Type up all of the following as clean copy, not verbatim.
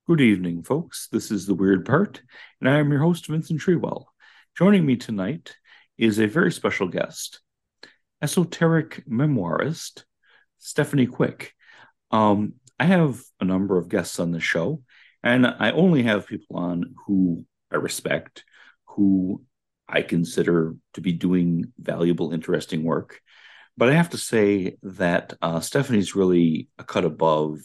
Good evening, folks. This is The Weird Part, and I am your host, Vincent Treewell. Joining me tonight is a very special guest, esoteric memoirist, Stephanie Quick. I have a number of guests on the show, and I only have people on who I respect, who I consider to be doing valuable, interesting work. But I have to say that Stephanie's really a cut above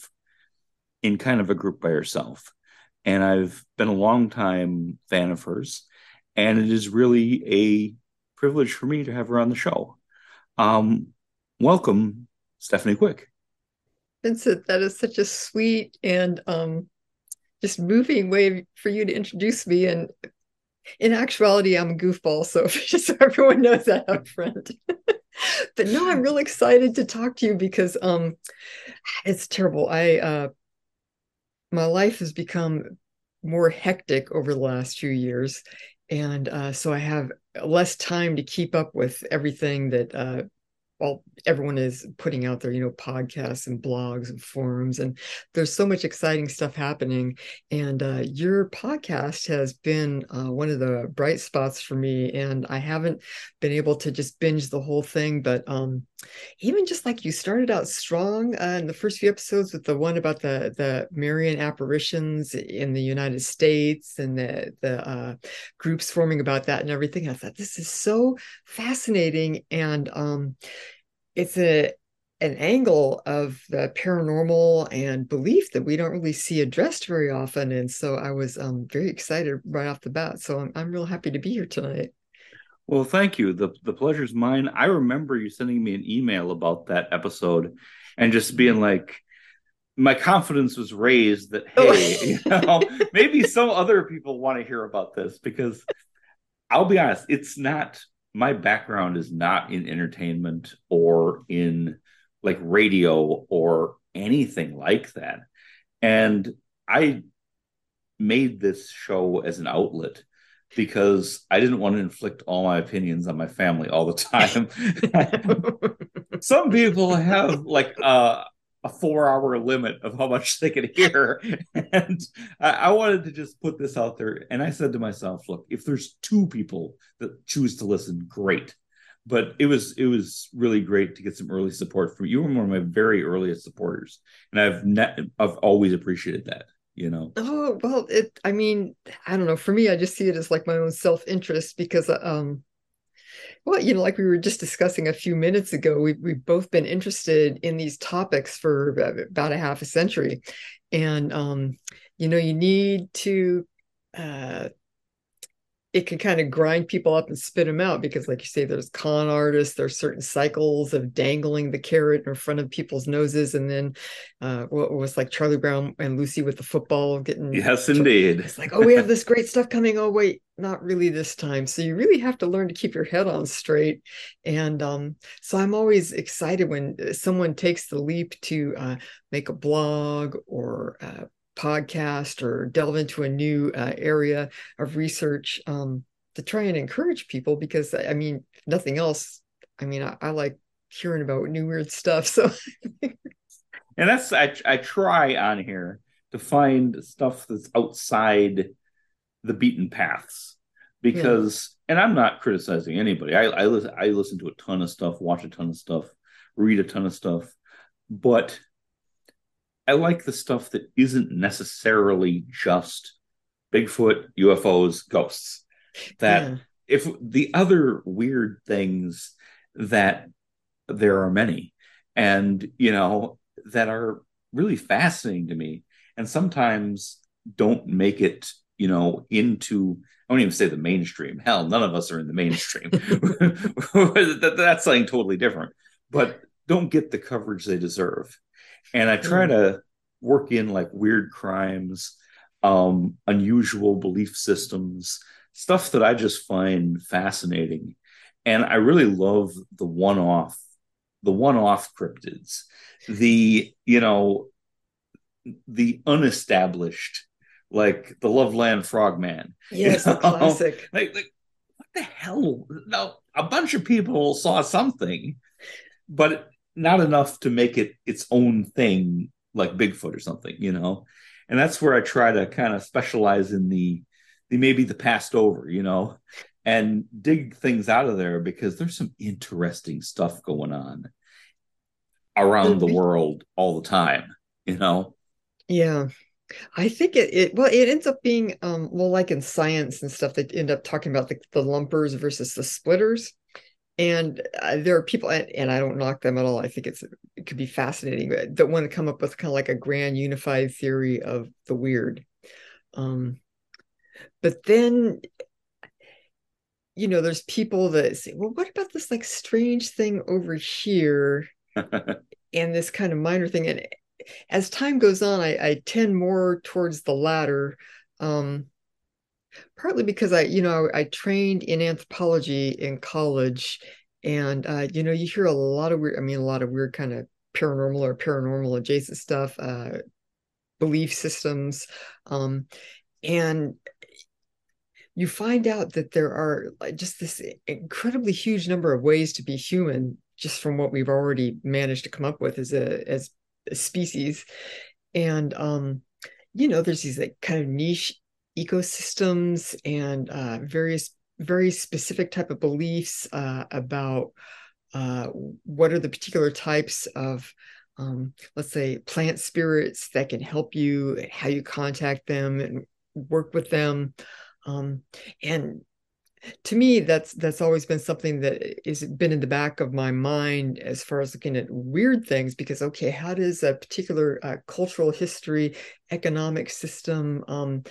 in kind of a group by herself. And I've been a long time fan of hers. And it is really a privilege for me to have her on the show. Um, Welcome, Stephanie Quick. Vincent, that is such a sweet and just moving way for you to introduce me. And in actuality, I'm a goofball, so just so everyone knows that up front. But no, I'm really excited to talk to you because it's terrible. I My life has become more hectic over the last few years, and so I have less time to keep up with everything that everyone is putting out there, podcasts and blogs and forums, and there's so much exciting stuff happening. And your podcast has been one of the bright spots for me, and I haven't been able to just binge the whole thing, but even just like you started out strong in the first few episodes with the one about the Marian apparitions in the United States and the groups forming about that and everything. I thought this is so fascinating, and it's an angle of the paranormal and belief that we don't really see addressed very often. And so I was very excited right off the bat. So I'm real happy to be here tonight. Well, thank you. The pleasure's mine. I remember you sending me an email about that episode and just being like, my confidence was raised that, hey, Oh. maybe some other people want to hear about this because I'll be honest, it's not my background is not in entertainment or in like radio or anything like that. And I made this show as an outlet because I didn't want to inflict all my opinions on my family all the time. Some people have like a 4 hour limit of how much they can hear. And I wanted to just put this out there. And I said to myself, look, if there's two people that choose to listen, great. But it was really great to get some early support from you. You were one of my very earliest supporters. And I've always appreciated that. Oh, well, I mean, I don't know. For me, I just see it as like my own self-interest because, well, like we were just discussing a few minutes ago, we've both been interested in these topics for about a half a century. And, you need to, uh, it can kind of grind people up and spit them out because, like you say, there's con artists, there's certain cycles of dangling the carrot in front of people's noses, and then what was like Charlie Brown and Lucy with the football getting. Yes, indeed. It's like, oh, we have this great stuff coming. Oh, wait, not really this time. So you really have to learn to keep your head on straight. And so I'm always excited when someone takes the leap to make a blog or podcast or delve into a new area of research to try and encourage people because I mean nothing else. I mean I like hearing about new weird stuff. So And I try on here to find stuff that's outside the beaten paths yeah. because, and I'm not criticizing anybody. I listen to a ton of stuff, watch a ton of stuff, read a ton of stuff, but I like the stuff that isn't necessarily just Bigfoot, UFOs, ghosts. That Yeah. if the other weird things that there are many, and that are really fascinating to me, and sometimes don't make it, into. I won't even say the mainstream. Hell, none of us are in the mainstream. That's something totally different. But don't get the coverage they deserve. And I try Yeah. to work in like weird crimes, unusual belief systems, stuff that I just find fascinating. And I really love the one off cryptids, the unestablished, like the Loveland Frogman. You Yes, the know, classic. like what the hell? Now, a bunch of people saw something, but not enough to make it its own thing, like Bigfoot or something. and that's where I try to kind of specialize in the maybe the passed over, and dig things out of there because there's some interesting stuff going on around the world all the time. Yeah. I think it ends up being well, like in science and stuff, they end up talking about the lumpers versus the splitters. And there are people, and I don't knock them at all. I think it could be fascinating, that want to come up with kind of like a grand unified theory of the weird. Um, but then, there's people that say, well, what about this like strange thing over here and this kind of minor thing? And as time goes on, I tend more towards the latter. Um, Partly because I trained in anthropology in college, and you hear a lot of weird, a lot of weird kind of paranormal or paranormal adjacent stuff, belief systems, um, and you find out that there are just this incredibly huge number of ways to be human, just from what we've already managed to come up with as a species. And there's these like kind of niche ecosystems and various very specific type of beliefs about what are the particular types of let's say plant spirits that can help you, how you contact them and work with them. um, and to me, that's always been something that has been in the back of my mind as far as looking at weird things, because okay, how does a particular cultural history, economic system,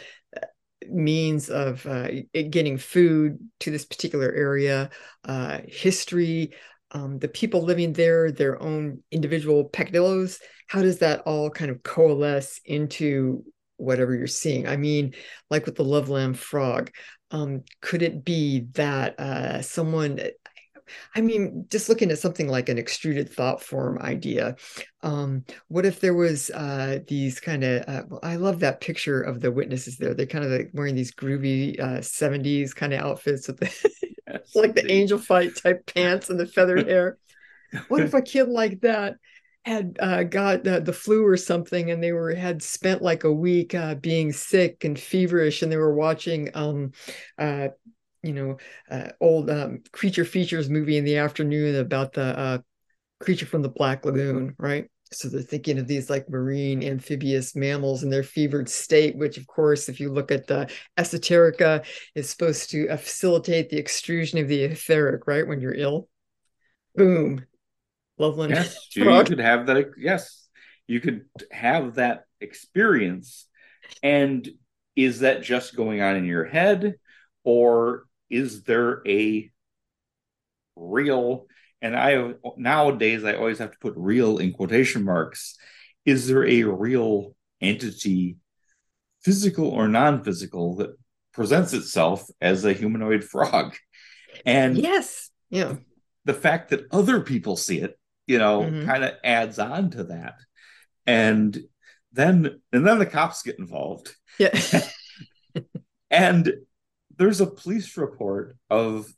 means of getting food to this particular area, history, the people living there, their own individual peccadillos, how does that all kind of coalesce into whatever you're seeing? I mean, like with the Loveland frog, could it be that someone, I mean, just looking at something like an extruded thought form idea, what if there was these kind of, well, I love that picture of the witnesses there. They're kind of like wearing these groovy 70s kind of outfits with the, Yes, like the indeed. angel fight type pants and the feathered hair. What if a kid like that had got the flu or something, and they had spent like a week being sick and feverish, and they were watching uh, you know old creature features movie in the afternoon about the creature from the Black Lagoon, right? So they're thinking of these like marine amphibious mammals in their fevered state, which of course, if you look at the esoterica, is supposed to facilitate the extrusion of the etheric, right? When you're ill. Boom. Loveland Yes, you frog. could have that. Yes, you could have that experience. And is that just going on in your head, or is there a real, and I nowadays I always have to put real in quotation marks, is there a real entity, physical or non-physical, that presents itself as a humanoid frog? And Yes. Yeah. the fact that other people see it, Hmm. kind of adds on to that. And then the cops get involved. Yeah. And there's a police report of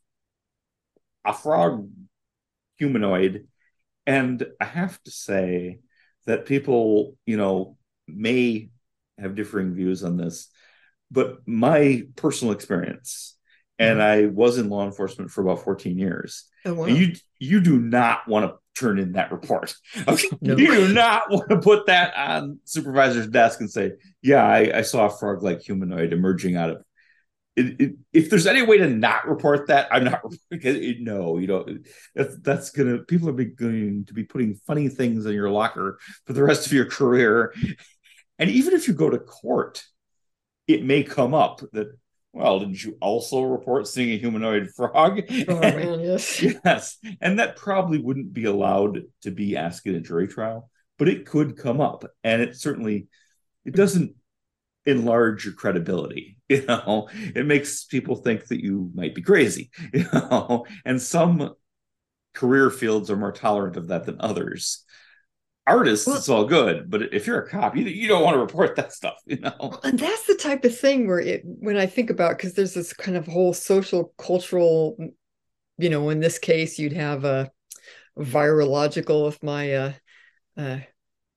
a frog humanoid. And I have to say that people, may have differing views on this, but my personal experience, and Mhm. I was in law enforcement for about 14 years, Oh and wow. you do not want to turn in that report. Okay. You No. do not want to put that on supervisor's desk and say, yeah, I saw a frog like humanoid emerging out of if there's any way to not report that, I'm not. No, you don't. That's gonna. People are going to be putting funny things in your locker for the rest of your career, and even if you go to court, it may come up that, well, didn't you also report seeing a humanoid frog? Oh And man, yes. yes, and that probably wouldn't be allowed to be asked in a jury trial, but it could come up, and it doesn't enlarge your credibility. It makes people think that you might be crazy. And some career fields are more tolerant of that than others. Artists, Well, it's all good, but if you're a cop, you don't want to report that stuff. and that's the type of thing where when I think about, because there's this kind of whole social cultural, in this case, you'd have a virological, if my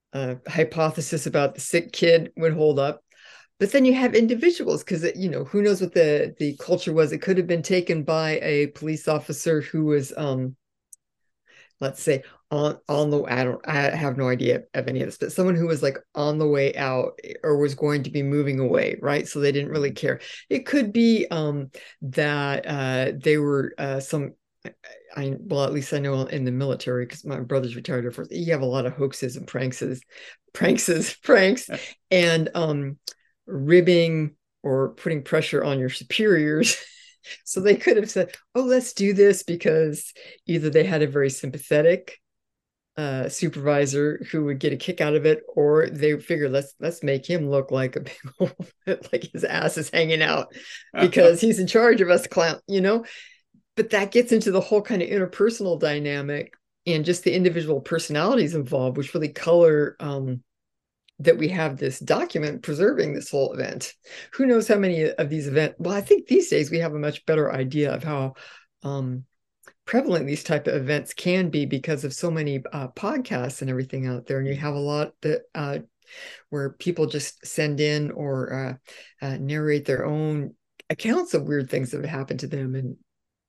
hypothesis about the sick kid would hold up. But then you have individuals, because who knows what the culture was. It could have been taken by a police officer who was let's say on the I have no idea of any of this, but someone who was like on the way out or was going to be moving away, right? So they didn't really care. It could be that they were some well, at least I know in the military, because my brother's retired Air Force, you have a lot of hoaxes and pranks, and ribbing or putting pressure on your superiors. So they could have said, "Oh, let's do this," because either they had a very sympathetic supervisor who would get a kick out of it, or they figured let's make him look like a big old, like his ass is hanging out because he's in charge of us, clown. But that gets into the whole kind of interpersonal dynamic and just the individual personalities involved, which really color that we have this document preserving this whole event. Who knows how many of these events? Well, I think these days we have a much better idea of how prevalent these type of events can be because of so many podcasts and everything out there. And you have a lot that where people just send in or narrate their own accounts of weird things that have happened to them. And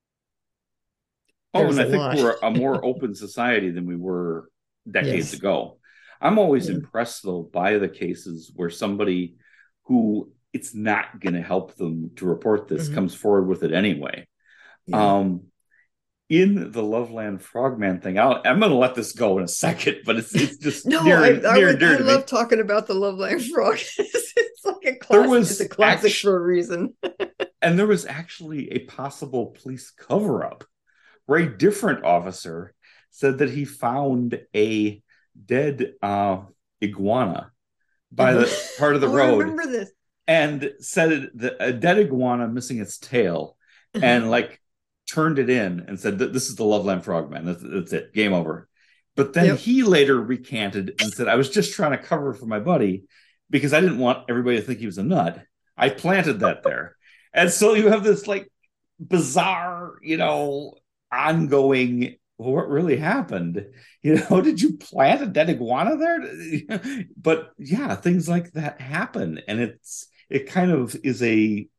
I think we're a more open society than we were decades ago. I'm always impressed, though, by the cases where somebody who it's not going to help them to report this comes forward with it anyway. Yeah. In the Loveland Frogman thing, I'm going to let this go in a second, but it's just I love talking about the Loveland Frog. It's like a classic. It's a classic for a reason. And there was actually a possible police cover-up where a different officer said that he found a dead iguana by the part of the road. I remember this. And said that a dead iguana missing its tail and like turned it in and said that this is the Loveland Frogman. That's it. Game over. But then he later recanted and said, I was just trying to cover for my buddy because I didn't want everybody to think he was a nut. I planted that there. And so you have this like bizarre, ongoing, well, what really happened? Did you plant a dead iguana there? But yeah, things like that happen. And it kind of is a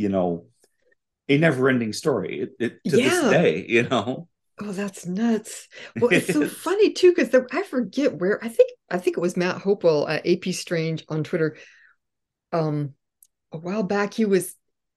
never-ending story to this day, Oh, that's nuts. Well, it's so funny too, because I forget where I think it was Matt Hopewell at AP Strange on Twitter. A while back, he was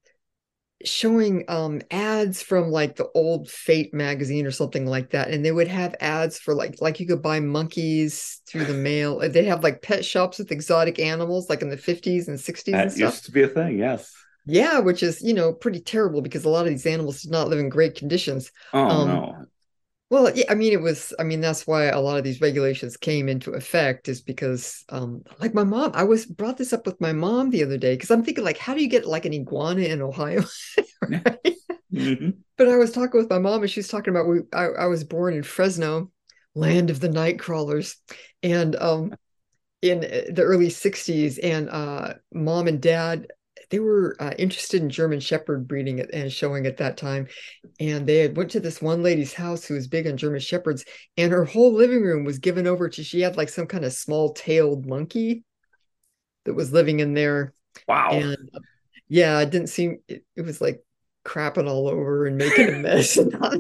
showing ads from like the old Fate magazine or something like that, and they would have ads for like you could buy monkeys through the mail. They have like pet shops with exotic animals, like in the 50s and 60s and stuff. Used to be a thing, yes. Yeah, which is pretty terrible because a lot of these animals did not live in great conditions. Oh no. Well, yeah, that's why a lot of these regulations came into effect, is because, like my mom, brought this up with my mom the other day, because I'm thinking, like, how do you get like an iguana in Ohio? Right? Mm-hmm. But I was talking with my mom, and she was talking about I was born in Fresno, land of the night crawlers, and in the early 60s, and mom and dad, they were interested in German Shepherd breeding and showing at that time. And they went to this one lady's house who was big on German Shepherds, and her whole living room was given over to, she had like some kind of small tailed monkey that was living in there. Wow. And yeah, it didn't seem, it was like crapping all over and making a mess. And that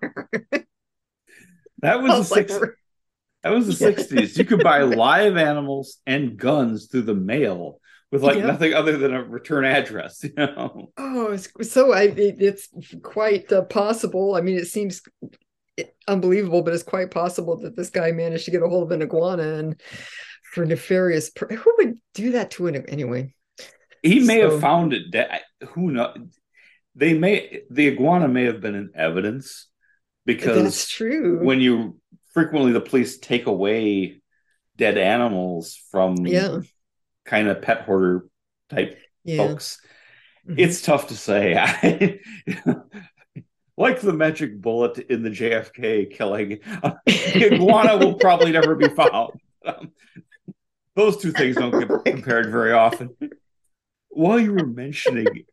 was the 60s. You could buy live animals and guns through the mail with like nothing other than a return address, Oh, so it's quite possible. I mean, it seems unbelievable, but it's quite possible that this guy managed to get a hold of an iguana, and for nefarious. Who would do that to it anyway? He may have found it dead. Who knows? The iguana may have been in evidence, because that's true. When frequently the police take away dead animals from kind of pet hoarder type folks. Mm-hmm. It's tough to say. Like the magic bullet in the JFK killing, the iguana will probably never be found. Those two things don't get compared very often. While you were mentioning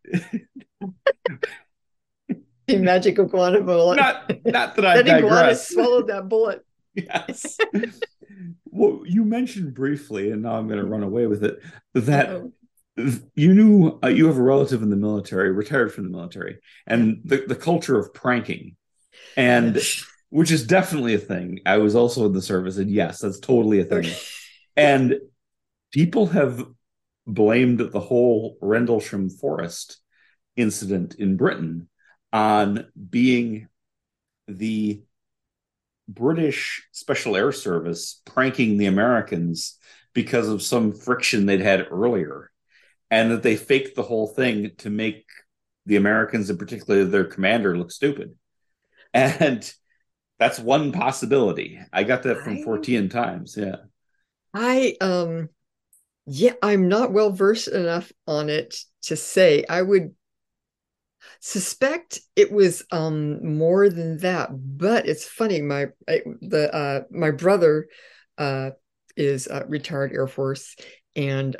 the magic iguana bullet, not that I digress. Iguana swallowed that bullet. Yes. Well, you mentioned briefly, and now I'm going to run away with it, that Uh-oh. you knew you have a relative in the military, retired from the military, Yeah. and the culture of pranking, and Yes. which is definitely a thing. I was also in the service, and yes, that's totally a Okay. thing. And people have blamed the whole Rendlesham Forest incident in Britain on being the British Special Air Service pranking the Americans because of some friction they'd had earlier, and that they faked the whole thing to make the Americans, and particularly their commander, look stupid. And that's one possibility. I got that from I 14 Times. Yeah. I yeah, I'm not well versed enough on it to say. I would suspect it was more than that, but it's funny. My brother uh is retired Air Force, and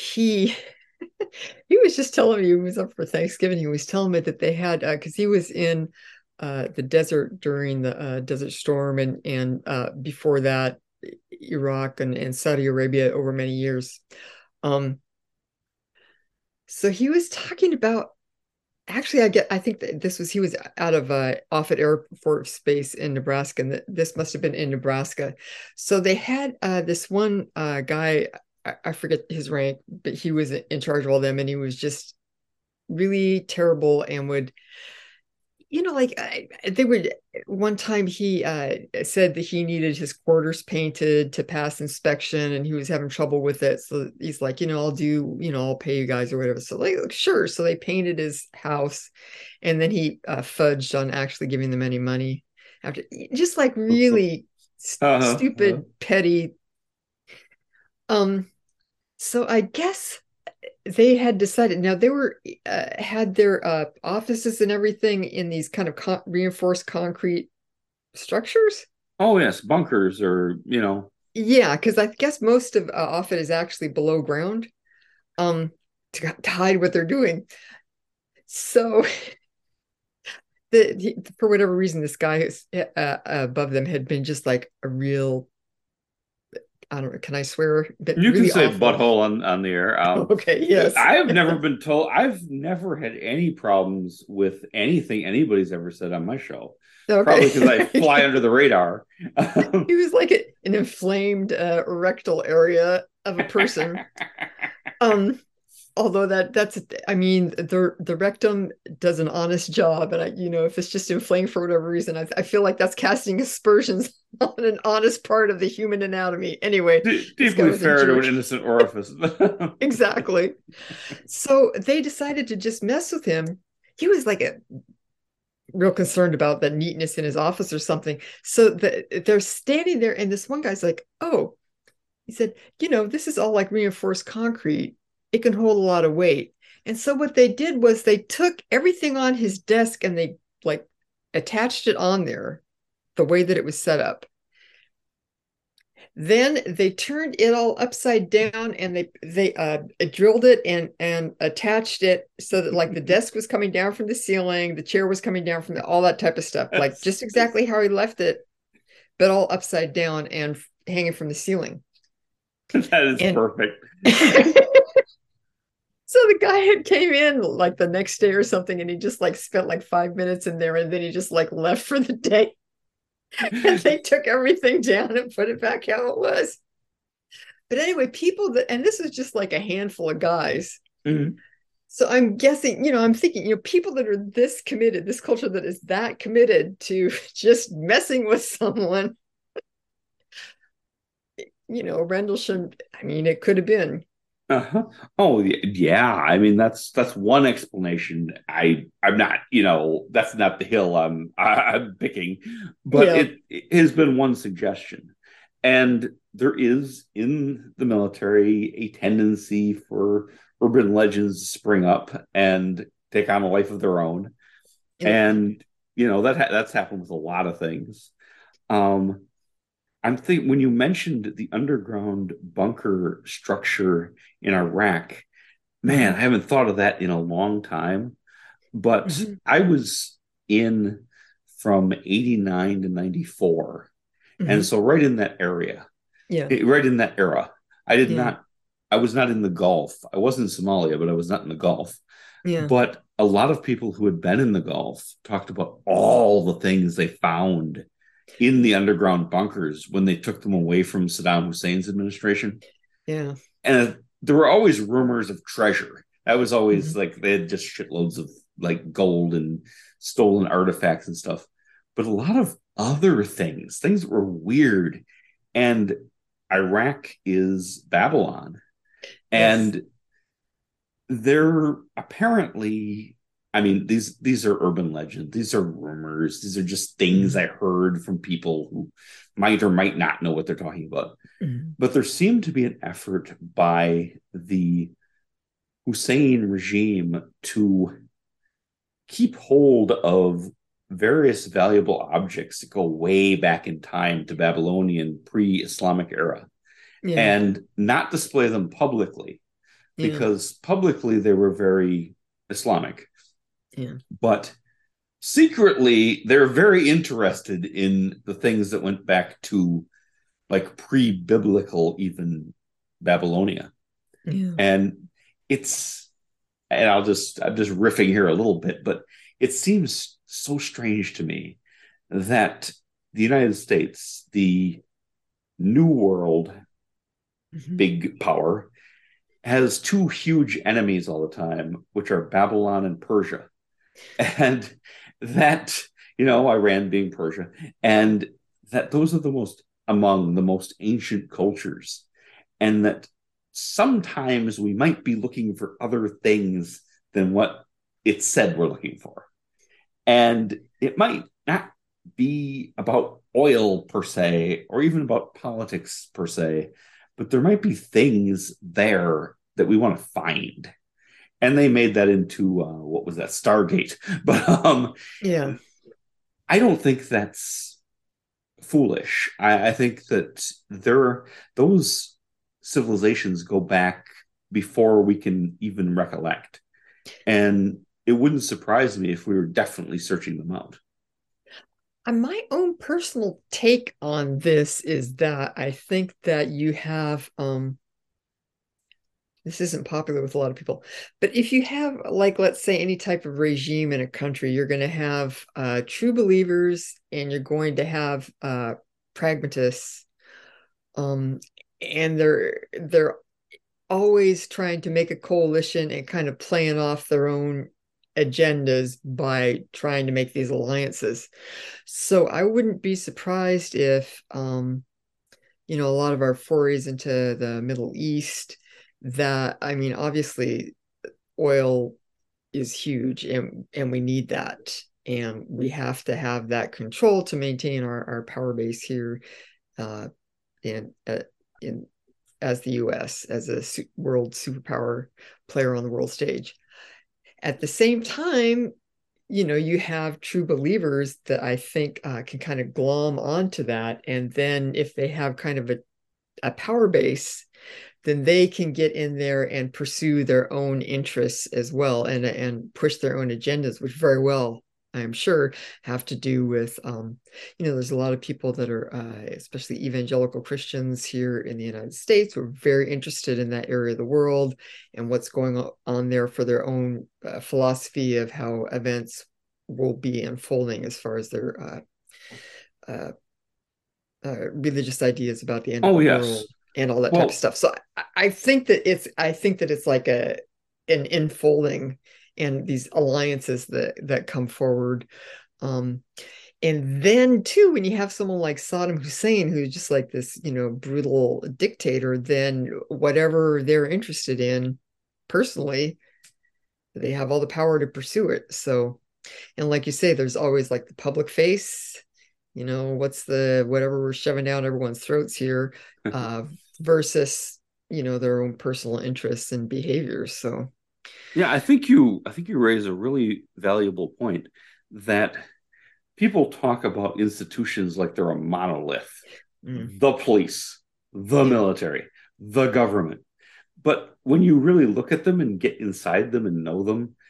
he was just telling me he was up for Thanksgiving. He was telling me that they had because he was in the desert during the Desert Storm, and before that Iraq and Saudi Arabia over many years. Um, so he was talking about actually I think that this was he was out of Offutt Air Force Base in Nebraska, and this must have been in Nebraska. So they had this one guy, I forget his rank, but he was in charge of all them, and he was just really terrible and would like they would one time he said that he needed his quarters painted to pass inspection and he was having trouble with it. So he's like, I'll pay you guys or whatever. So like, sure. So they painted his house and then he fudged on actually giving them any money after just like really Uh-huh. stupid, petty. Um, so I guess they had decided now they were had their offices and everything in these kind of reinforced concrete structures. Oh, yes. Bunkers or, Yeah, because I guess most of Offutt is actually below ground um to hide what they're doing. So for whatever reason this guy who's above them had been just like a real, I don't know, can I swear, but you can really say awful. butthole on the air. Okay, yes. I've never been told, I've never had any problems with anything anybody's ever said on my show. Probably because I fly Okay. under the radar. He was like an inflamed rectal area of a person. Um, Although that's I mean the rectum does an honest job, and if it's just inflamed for whatever reason, I feel like that's casting aspersions on an honest part of the human anatomy. Anyway, this guy Deeply was a fair to jerk. an innocent orifice. Exactly. So they decided to just mess with him. He was like a real concerned about the neatness in his office or something. So they're standing there, and this one guy's like, "Oh," he said, "this is all like reinforced concrete. It can hold a lot of weight." And so what they did was they took everything on his desk and they like attached it on there the way that it was set up. Then they turned it all upside down and they drilled it and attached it so that like the desk was coming down from the ceiling, the chair was coming down from all that type of stuff, like just exactly how he left it, but all upside down and hanging from the ceiling. That is And perfect. so the guy had came in like the next day or something, and he just like spent like 5 minutes in there, and then he just like left for the day. And they took everything down and put it back how it was. But anyway, and this is just like a handful of guys. Mhm. So I'm guessing, I'm thinking, people that are this committed, this culture that is that committed to just messing with someone, Rendlesham, I mean, it could have been. Uh-huh. Oh yeah. I mean that's one explanation. I'm not, that's not the hill I'm picking, but Yeah. it has been one suggestion. And there is in the military a tendency for urban legends to spring up and take on a life of their own. Yep. And that's happened with a lot of things. Um, I'm thinking when you mentioned the underground bunker structure in Iraq, man, I Mm-hmm. haven't thought of that in a long time. But Mm-hmm. I was in from 89 to 94. And Mm-hmm. so right in that area. Yeah. right in that era. I did Yeah. not, I was not in the Gulf. I was in Somalia, but I was not in the Gulf. Yeah. But a lot of people who had been in the Gulf talked about all the things they found in the underground bunkers when they took them away from Saddam Hussein's administration. Yeah. And there were always rumors of treasure. That was always Mhm. like they had just shitloads of like gold and stolen artifacts and stuff. But a lot of other things that were weird. And Iraq is Babylon. Yes. And they're apparently, I mean, these are urban legends, these are rumors, these are just things Mhm. I heard from people who might or might not know what they're talking about. Mhm. But there seemed to be an effort by the Hussein regime to keep hold of various valuable objects that go way back in time to Babylonian pre-Islamic era Yeah. and not display them publicly Yeah. because publicly they were very Islamic, Yeah. but secretly they're very interested in the things that went back to like pre-biblical even Babylonia. Yeah. And it's and I'm just riffing here a little bit, but it seems so strange to me that the United States, the new world Mhm. big power, has two huge enemies all the time, which are Babylon and Persia. And that, Iran being Persia, and that those are the most among the most ancient cultures, and that sometimes we might be looking for other things than what it said we're looking for. And it might not be about oil per se, or even about politics per se, but there might be things there that we want to find. And they made that into what was that, Stargate? But Yeah. I don't think that's foolish. I think that those civilizations go back before we can even recollect. And it wouldn't surprise me if we were definitely searching them out. My own personal take on this is that I think that you have this isn't popular with a lot of people, but if you have, like, let's say any type of regime in a country, you're going to have true believers and you're going to have pragmatists, um, and they're always trying to make a coalition and kind of playing off their own agendas by trying to make these alliances. So I wouldn't be surprised if a lot of our forays into the Middle East, that, I mean, obviously oil is huge, and we need that. And we have to have that control to maintain our power base here, uh, and in as the US, as a world superpower player on the world stage. At the same time, you have true believers that I think can kind of glom onto that. And then if they have kind of a power base, then they can get in there and pursue their own interests as well, and push their own agendas, which very well, I'm sure, have to do with there's a lot of people that are especially evangelical Christians here in the United States who are very interested in that area of the world and what's going on there for their own philosophy of how events will be unfolding as far as their uh, religious ideas about the end of Oh the world yes. and all that type of Well, stuff. So I think that it's like an infolding and these alliances that come forward. Um, and then too, when you have someone like Saddam Hussein, who's just like this, brutal dictator, then whatever they're interested in personally, they have all the power to pursue it. So, and like you say, there's always like the public face, what's the whatever we're shoving down everyone's throats here, uh, versus, their own personal interests and behaviors. So, yeah, I think you raise a really valuable point that people talk about institutions like they're a monolith, mm, the police, the yeah, military, the government. But when you really look at them and get inside them and know them,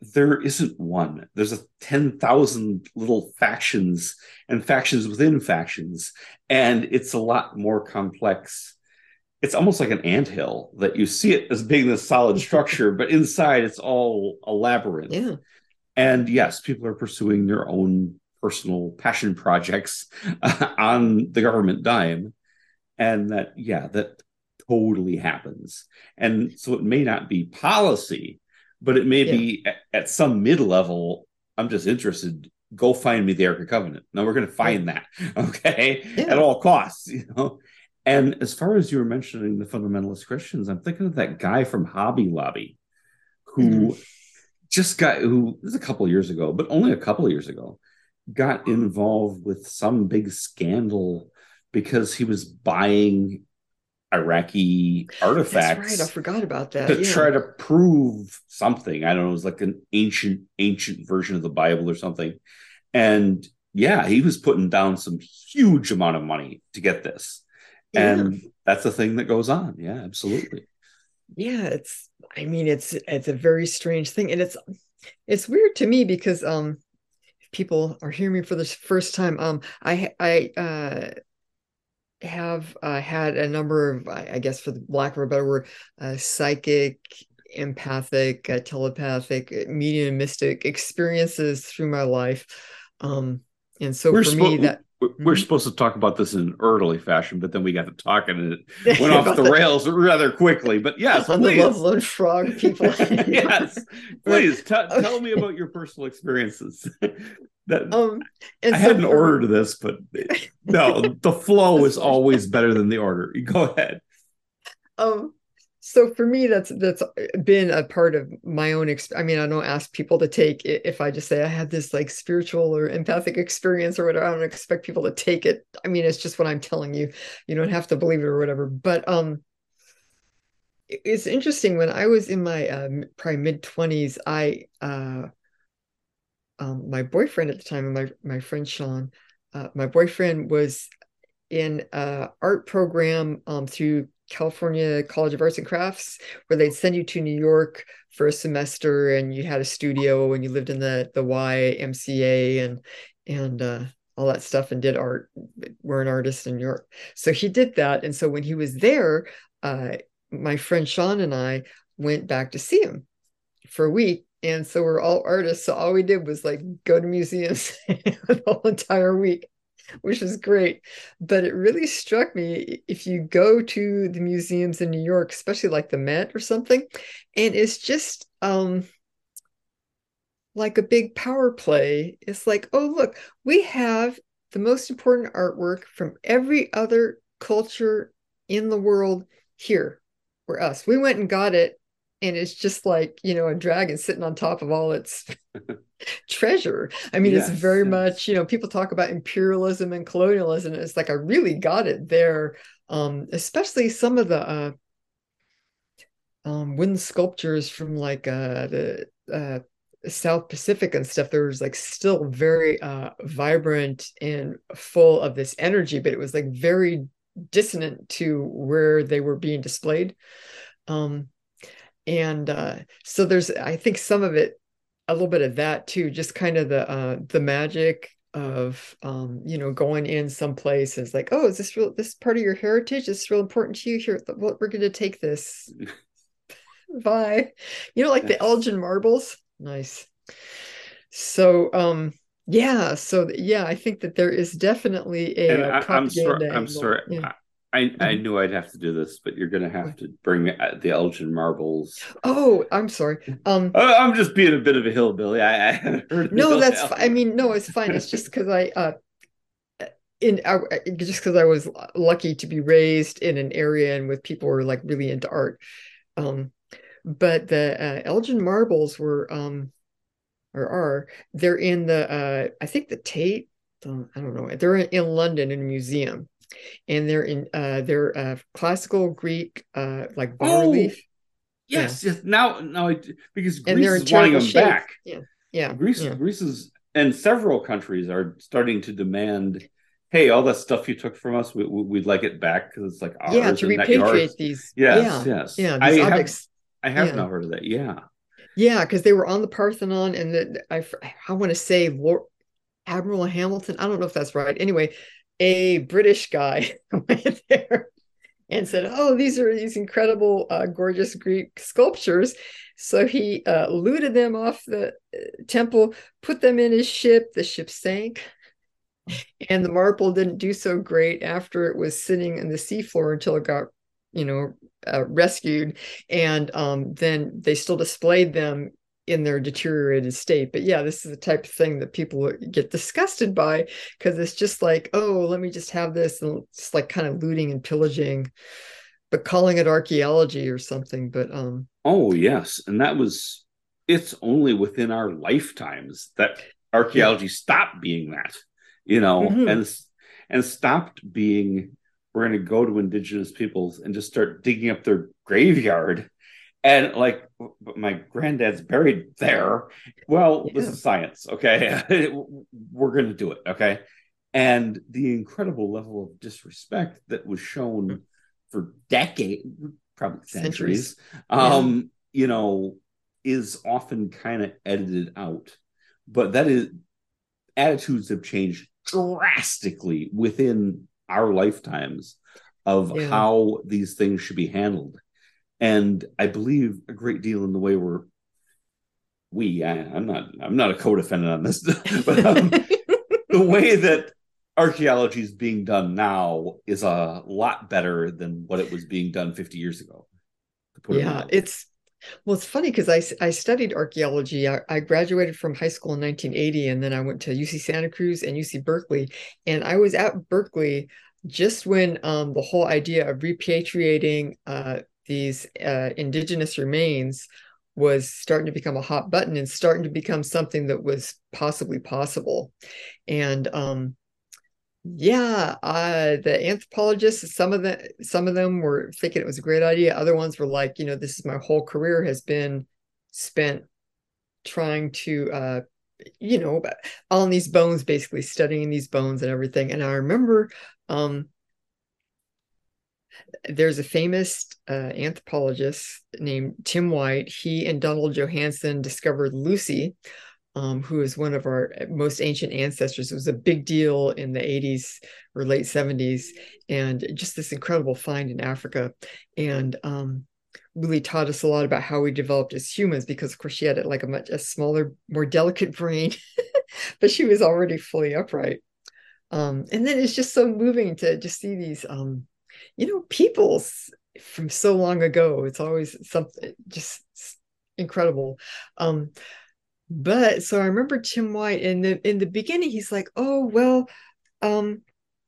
there isn't one. There's a 10,000 little factions and factions within factions, and it's a lot more complex. It's almost like an anthill that you see it as being this solid structure, but inside it's all a labyrinth. Yeah. And yes, people are pursuing their own personal passion projects on the government dime. And that, yeah, that totally happens. And so it may not be policy, but it may be at some mid level. I'm just interested. Go find me the Ark of Covenant. Now we're going to find that, okay, at all costs, And as far as you were mentioning the fundamentalist Christians, I'm thinking of that guy from Hobby Lobby who who was a couple of years ago, but only a couple of years ago, got involved with some big scandal because he was buying Iraqi artifacts. That's right. I forgot about that. To try to prove something. I don't know. It was like an ancient version of the Bible or something. And yeah, he was putting down some huge amount of money to get this. And that's the thing that goes on. Yeah, absolutely. Yeah, it's a very strange thing. And it's weird to me because people are hearing me for the first time. I have had a number of, I guess, for the lack of a better word, psychic, empathic, telepathic, mediumistic experiences through my life. And so for me, that we're supposed to talk about this in an orderly fashion, but then we got to talking and it went off the rails rather quickly. But yes, on please. The Loveland Frog people. Yes, please tell me about your personal experiences. I hadn't ordered this, but no, the flow is always better than the order. Go ahead. So for me, that's been a part of my own I don't ask people to take it. If I just say I had this like spiritual or empathic experience or whatever, I don't expect people to take it. It's just what I'm telling you. You don't have to believe it or whatever. But it's interesting. When I was in my probably mid-20s, my boyfriend at the time, and my friend Sean, my boyfriend was in an art program through California College of Arts and Crafts, where they'd send you to New York for a semester, and you had a studio and you lived in the YMCA and all that stuff and did art. We're an artist in New York, so he did that. And so when he was there, my friend Sean and I went back to see him for a week. And so we're all artists, so all we did was like go to museums the whole entire week, which is great. But it really struck me, if you go to the museums in New York, especially like the Met or something, and it's just like a big power play. It's like, oh, look, we have the most important artwork from every other culture in the world here for us. We went and got it, and it's just like, a dragon sitting on top of all its treasure. It's very much, people talk about imperialism and colonialism. It's like, I really got it there. Especially some of the wooden sculptures from like the South Pacific and stuff. There was like still very vibrant and full of this energy, but it was like very dissonant to where they were being displayed. So there's, I think, some of it, a little bit of that too, just kind of the magic of going in some place. It's like, oh, is this part of your heritage? Is this real important to you? Here, we're going to take this. Bye. Like the Elgin marbles. Nice. So I think that there is definitely a propaganda. I'm sorry. Yeah. I knew I'd have to do this, but you're going to have to bring the Elgin marbles. Oh, I'm sorry. I'm just being a bit of a hillbilly. I hadn't heard. No, that's. No, it's fine. It's just because I was lucky to be raised in an area and with people who are like really into art. But the Elgin marbles were they're in the I think the Tate. I don't know. They're in London in a museum. And they're in they're classical Greek like bas relief. Yes. Now because Greece is wanting them back. Yeah. Greece is, and several countries are starting to demand, hey, all that stuff you took from us, we'd like it back because it's like ours. To repatriate these. Yes. Yeah. I have now heard of that. Yeah. Yeah, because they were on the Parthenon, and I want to say Lord Admiral Hamilton. I don't know if that's right. Anyway, a British guy went there and said, "Oh, these are these incredible, gorgeous Greek sculptures." So he looted them off the temple, put them in his ship. The ship sank, and the marble didn't do so great after it was sitting in the seafloor until it got, rescued. And then they still displayed them in their deteriorated state. But yeah, this is the type of thing that people get disgusted by, because it's just like, oh, let me just have this, and it's like kind of looting and pillaging, but calling it archaeology or something. But Oh, yes. And it's only within our lifetimes that yeah. archaeology stopped being that, you know, Hmm. and stopped being, we're going to go to indigenous peoples and just start digging up their graveyard. And like, but my granddad's buried there. Well, this Yeah. is science. Okay. We're going to do it. Okay. And the incredible level of disrespect that was shown for decades, probably Centuries. centuries, Yeah. you know, is often kind of edited out. But that is, attitudes have changed drastically within our lifetimes of Yeah. how these things should be handled. And I believe a great deal in the way I'm not a co-defendant on this, but the way that archaeology is being done now is a lot better than what it was being done 50 years ago, to put it Yeah, mildly. it's funny because I studied archaeology. I graduated from high school in 1980, and then I went to UC Santa Cruz and UC Berkeley. And I was at Berkeley just when the whole idea of repatriating these indigenous remains was starting to become a hot button and starting to become something that was possibly possible. And yeah, the anthropologists, some of them were thinking it was a great idea. Other ones were like, this is my whole career has been spent trying to, you know, on these bones, basically studying these bones and everything. And I remember there's a famous anthropologist named Tim White. He and Donald Johanson discovered Lucy, who is one of our most ancient ancestors. It was a big deal in the 80s or late 70s, and just this incredible find in Africa. And really taught us a lot about how we developed as humans, because of course she had like a smaller, more delicate brain, but she was already fully upright. And then it's just so moving to just see these, peoples from so long ago. It's always something just incredible. Um, but so I remember Tim White in the beginning, he's like, "Oh, well, um,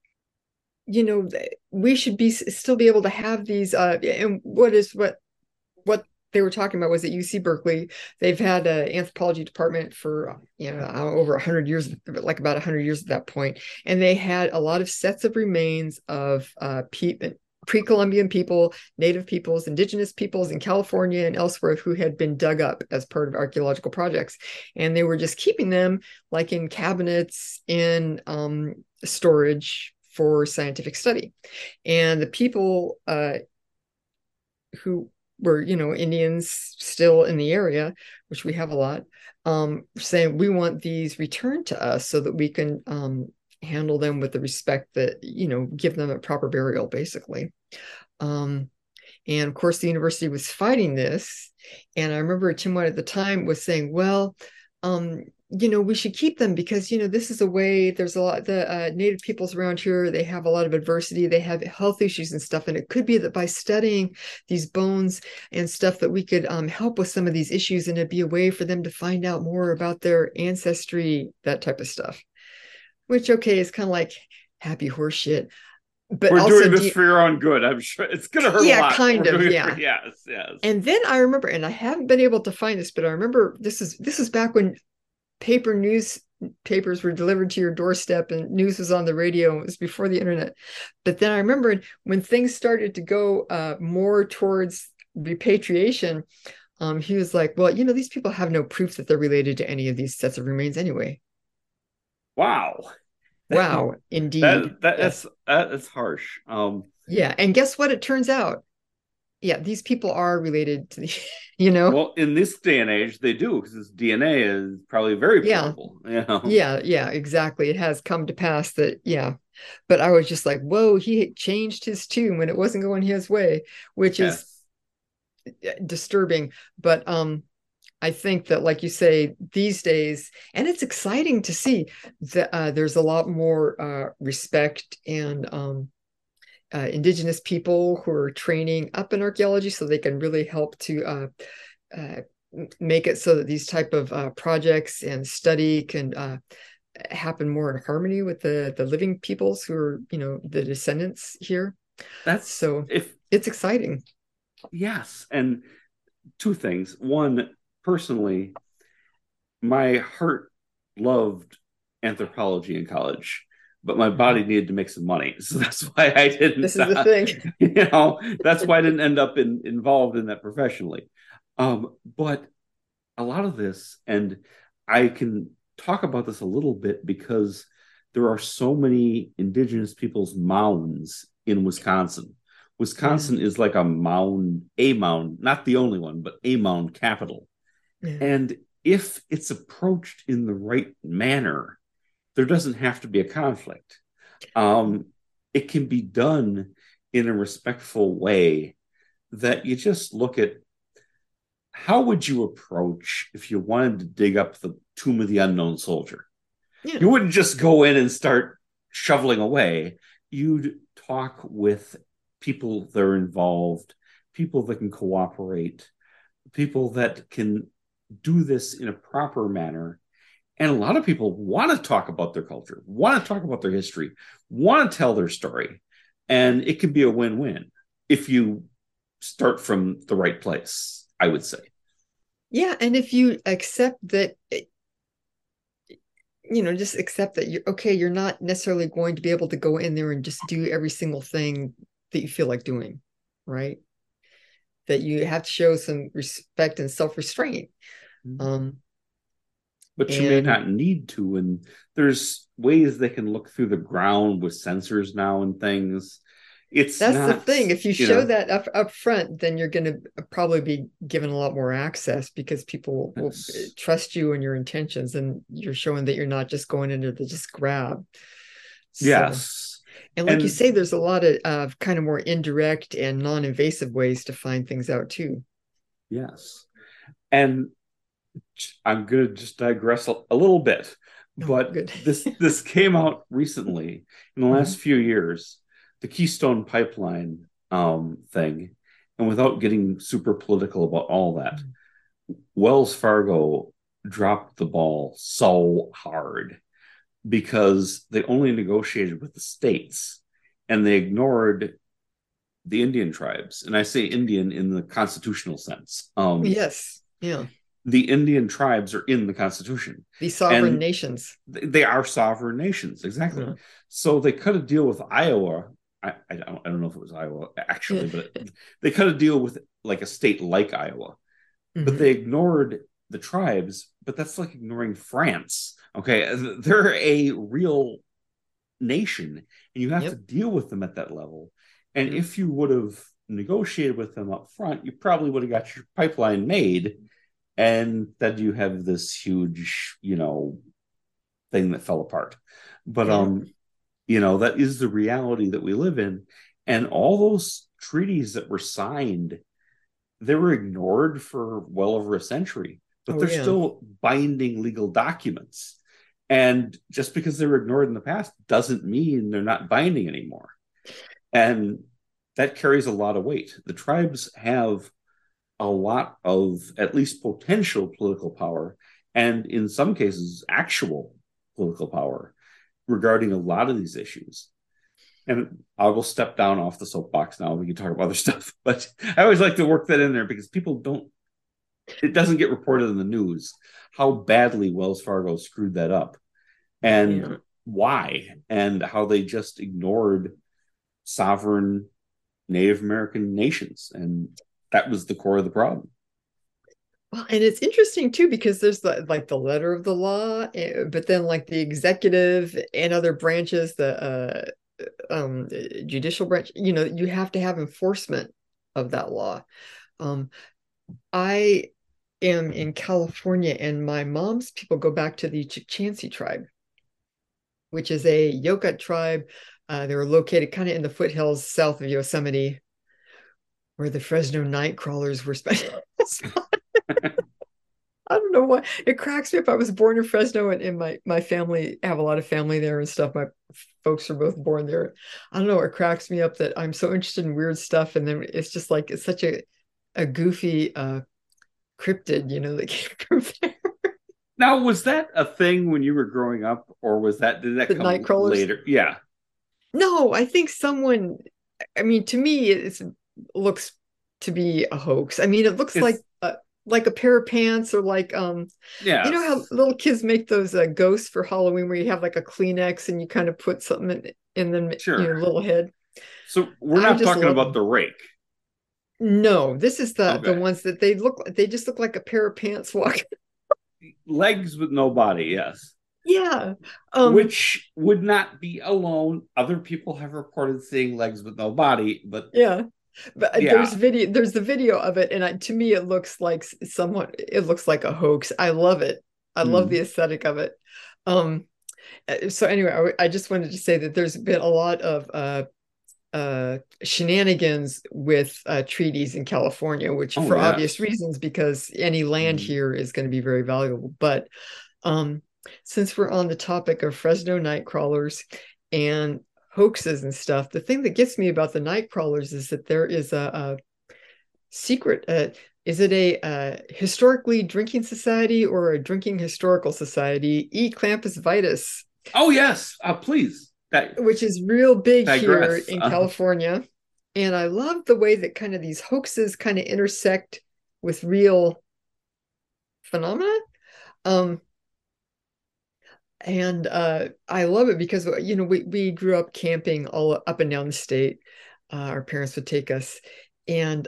we should be still be able to have these." And what they were talking about was at UC Berkeley, they've had an anthropology department for over 100 years, like about 100 years at that point, and they had a lot of sets of remains of pre-Columbian people, native peoples, indigenous peoples in California and elsewhere who had been dug up as part of archaeological projects. And they were just keeping them like in cabinets in storage for scientific study. And the people who were, Indians still in the area, which we have a lot, saying we want these returned to us so that we can handle them with the respect that, give them a proper burial, basically. Um, and of course, the university was fighting this. And I remember Tim White at the time was saying, well, we should keep them because, this is a way, there's a lot, the native peoples around here, they have a lot of adversity, they have health issues and stuff. And it could be that by studying these bones and stuff that we could help with some of these issues, and it'd be a way for them to find out more about their ancestry, that type of stuff, which, okay, is kind of like happy horse shit. But We're also, doing this for your own good. I'm sure it's going to hurt a yeah, lot, but we're kind of, doing it for, yeah. yes, yes. And then I remember, and I haven't been able to find this, but I remember this is back when paper newspapers were delivered to your doorstep and news was on the radio. It was before the internet. But then I remember when things started to go more towards repatriation, he was like, well, these people have no proof that they're related to any of these sets of remains anyway. Wow. Wow, indeed. Yes. That's harsh. Yeah. And guess what? It turns out yeah, these people are related to the, you know? Well, in this day and age, they do because this DNA is probably very Yeah, portable. You know. yeah, exactly. It has come to pass that, yeah. But I was just like, whoa, he had changed his tune when it wasn't going his way, which is Yes, disturbing. But I think that, like you say, these days, and it's exciting to see that there's a lot more respect and indigenous people who are training up in archaeology so they can really help to uh, make it so that these type of projects and study can happen more in harmony with the living peoples who are, you know, the descendants here. that's So if it's exciting. yes, and two things. One, personally, my heart loved anthropology in college, but my body needed to make some money, so that's why I This didn't. is the thing. That's why I didn't end up involved in that professionally. But a lot of this, and I can talk about this a little bit because there are so many indigenous people's mounds in Wisconsin. Yeah, Wisconsin is like a mound, not the only one, but a mound capital. yeah, And if it's approached in the right manner, there doesn't have to be a conflict. Um, it can be done in a respectful way that you just look at how would you approach if you wanted to dig up the tomb of the unknown soldier? yeah. You wouldn't just go in and start shoveling away. You'd talk with people that are involved, people that can cooperate, people that can do this in a proper manner. And a lot of people want to talk about their culture, want to talk about their history, want to tell their story. And it can be a win win if you start from the right place, I would say. Yeah, and if you accept that, you know, just accept that you're okay, you're not necessarily going to be able to go in there and just do every single thing that you feel like doing, right? That you have to show some respect and self-restraint. Um, But you may and not need to. And there's ways they can look through the ground with sensors now and things. It's that's the not, thing. If you you show know, that up front, then you're going to probably be given a lot more access because people will trust you and your intentions, and you're showing that you're not just going into the just grab. So, yes. and like you And say, there's a lot of kind of more indirect and non-invasive ways to find things out too. yes. And I'm going to just digress a little bit, Oh, but good. this came out recently in the last Mhm. few years, the Keystone Pipeline thing, and without getting super political about all that, Wells Fargo dropped the ball so hard because they only negotiated with the states and they ignored the Indian tribes. And I say Indian in the constitutional sense. Yes, yeah, The Indian tribes are in the Constitution, these sovereign and nations. they are sovereign nations, exactly. Yeah. So they cut a deal with Iowa. I don't know if it was Iowa Yeah. actually, but they cut a deal with like a state like Iowa, but Mhm. they ignored the tribes. But that's like ignoring France. Okay, they're a real nation, and you have to Yep. deal with them at that level. And Yep. if you would have negotiated with them up front, you probably would have got your pipeline made, and then you have this huge, thing that fell apart. But Yep. that is the reality that we live in. And all those treaties that were signed, they were ignored for well over a century, but Oh they're yeah. still binding legal documents. And just because they were ignored in the past doesn't mean they're not binding anymore. And that carries a lot of weight. The tribes have a lot of at least potential political power, and in some cases, actual political power regarding a lot of these issues. And I'll go step down off the soapbox now. We can talk about other stuff, but I always like to work that in there because people don't, it doesn't get reported in the news how badly Wells Fargo screwed that up and Yeah. why, and how they just ignored sovereign Native American nations. And that was the core of the problem. Well, and it's interesting too because there's like the letter of the law, but then like the executive and other branches, the judicial branch, you know, you have to have enforcement of that law. Um, I am in California, and my mom's people go back to the Chukchansi tribe, which is a Yokut tribe. They were located kind of in the foothills south of Yosemite, where the Fresno night crawlers were spent. I don't know why it cracks me up. I was born in Fresno, and my family have a lot of family there and stuff. My folks are both born there. I don't know. It cracks me up that I'm so interested in weird stuff, and then it's just like it's such a goofy cryptid, that came from there. Now, was that a thing when you were growing up, or did that The come night crawlers. later? Yeah. No, I think someone. I mean, to me, it looks to be a hoax. I mean, it looks It's like a pair of pants, or like you know how yes. little kids make those ghosts for Halloween, where you have like a Kleenex and you kind of put something in them, Sure. little head. So we're I not just talking love about them. the rake. No, this is the Okay. ones that they just look like a pair of pants walking. Legs with no body, yes. Yeah. Which would not be alone. Other people have reported seeing legs with no body, but Yeah. But yeah. there's the video of it, and to me it looks like it looks like a hoax. I love it. I love the Hmm. aesthetic of it. Um, so anyway, I just wanted to say that there's been a lot of shenanigans with treaties in California, which Oh for obvious yes. reasons, because any land Hmm. here is going to be very valuable. But um, since we're on the topic of Fresno night crawlers and hoaxes and stuff, the thing that gets me about the night crawlers is that there is a secret. Is it a historically drinking society or a drinking historical society? E. Clampus Vitus, Oh yes. Please which is real big here digress. in California. And I love the way that kind of these hoaxes kind of intersect with real phenomena. Um, and I love it because we grew up camping all up and down the state. Our parents would take us, and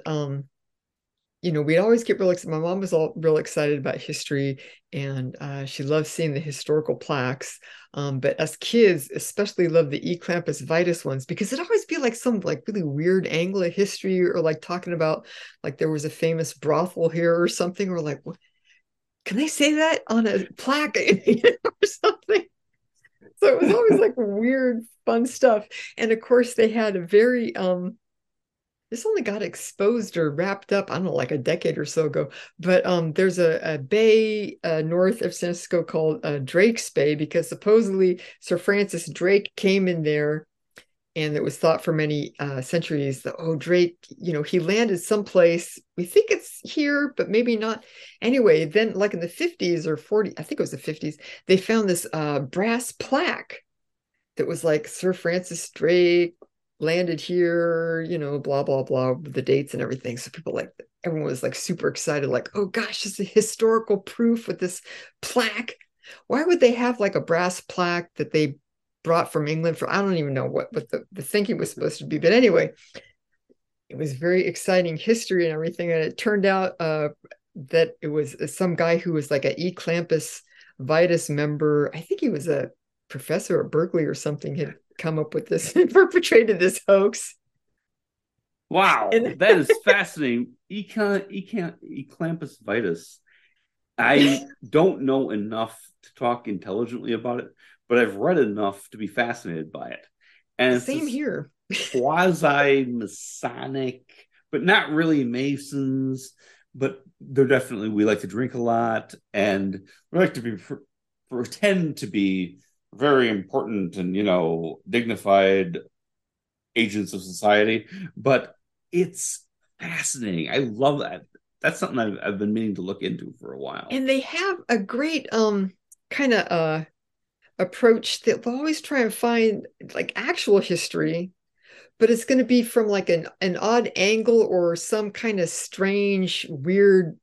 we'd always get real excited. My mom was all real excited about history, and she loved seeing the historical plaques. But as kids, especially loved the E. Clampus Vitus ones because it'd always be like some like really weird angle of history, or like talking about like there was a famous brothel here or something, or like, can they say that on a plaque or something? So it was always like weird, fun stuff. And of course, they had a very this only got exposed or wrapped up, I don't know, like a decade or so ago. But there's a bay north of San Francisco called Drake's Bay, because supposedly Sir Francis Drake came in there, and it was thought for many centuries that, oh, Drake, he landed someplace. We think it's here, but maybe not. Anyway, then like in the 50s or 40s, I think it was the 50s, they found this brass plaque that was like Sir Francis Drake landed here, blah, blah, blah, with the dates and everything. So everyone was like super excited, like, oh gosh, it's a historical proof with this plaque. Why would they have like a brass plaque that they brought from England I don't even know what the thinking was supposed to be. But anyway, it was very exciting history and everything. And it turned out that it was some guy who was like an E. Clampus Vitus member. I think he was a professor at Berkeley or something, had come up with this and perpetrated this hoax. Wow, And that is fascinating. Eclampus vitus. I don't know enough to talk intelligently about it, but I've read enough to be fascinated by it. And it's same this here. quasi Masonic, but not really Masons, but they're definitely, we like to drink a lot and we like to pretend to be very important and, dignified agents of society. But it's fascinating. I love that. That's something I've been meaning to look into for a while. And they have a great kind of approach that they'll always try and find like actual history, but it's going to be from like an odd angle or some kind of strange, weird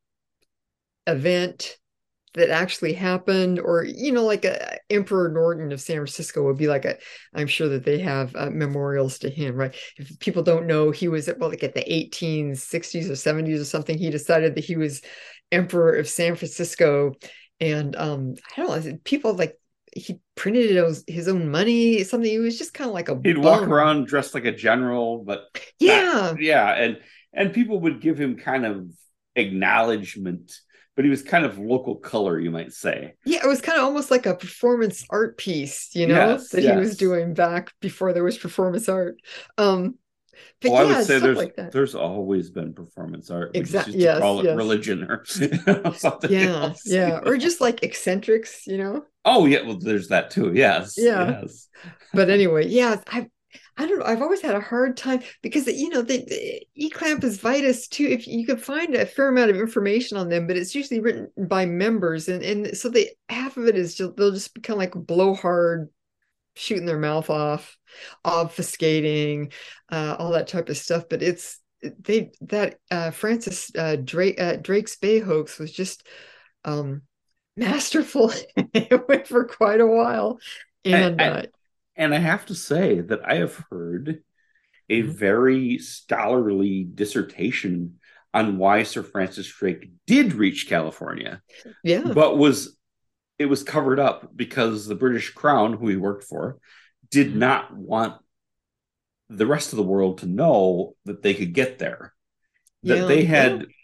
event that actually happened, or like a Emperor Norton of San Francisco would be like I'm sure that they have memorials to him, right? If people don't know, he was like at the 1860s or 70s or something, he decided that he was Emperor of San Francisco. And I don't know, people like he printed his own money, something. He was just kind of like a He'd walk bum. around dressed like a general, but not, Yeah. yeah. And and people would give him kind of acknowledgement, but he was kind of local color, you might say. Yeah, it was kind of almost like a performance art piece, Yes, that he was yes. doing back before there was performance art. Um, Oh, but I would yeah, say stuff there's like that. there's always been performance art. We just Exact. used to Yes, call it yes. religion or something Yeah, else. yeah. Or just like eccentrics. Oh yeah, well there's that too. Yes, Yeah. yes. But anyway, yeah, I don't know. I've always had a hard time because the Eclampus vitus too. If you can find a fair amount of information on them, but it's usually written by members, and so they half of it is just they'll just become like blowhard, shooting their mouth off, obfuscating, all that type of stuff. But it's they that Francis Drake's Bay hoax was just um, masterful. It went for quite a while, I, and I, and I have to say that I have heard a mhm. very scholarly dissertation on why Sir Francis Drake did reach California, Yeah, but it was covered up because the British Crown, who he worked for, did mhm. not want the rest of the world to know that they could get there. That Yeah, they yeah, had,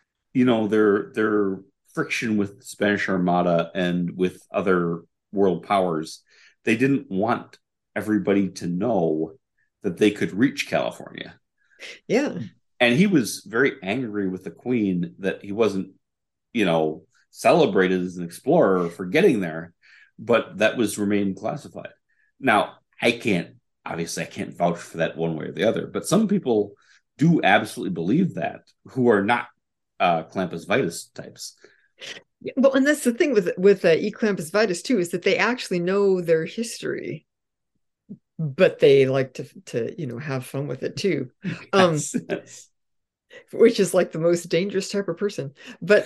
their friction with the Spanish Armada and with other world powers. They didn't want everybody to know that they could reach California. yeah, And he was very angry with the Queen that he wasn't, you know, celebrated as an explorer for getting there, but that was remained classified. Now, I can't vouch for that one way or the other, but some people do absolutely believe that who are not Clampus Vitus types. yeah. Well, and that's the thing with Eclampus vitus too, is that they actually know their history, but they like to have fun with it too. Um, Yes, yes. which is like the most dangerous type of person. But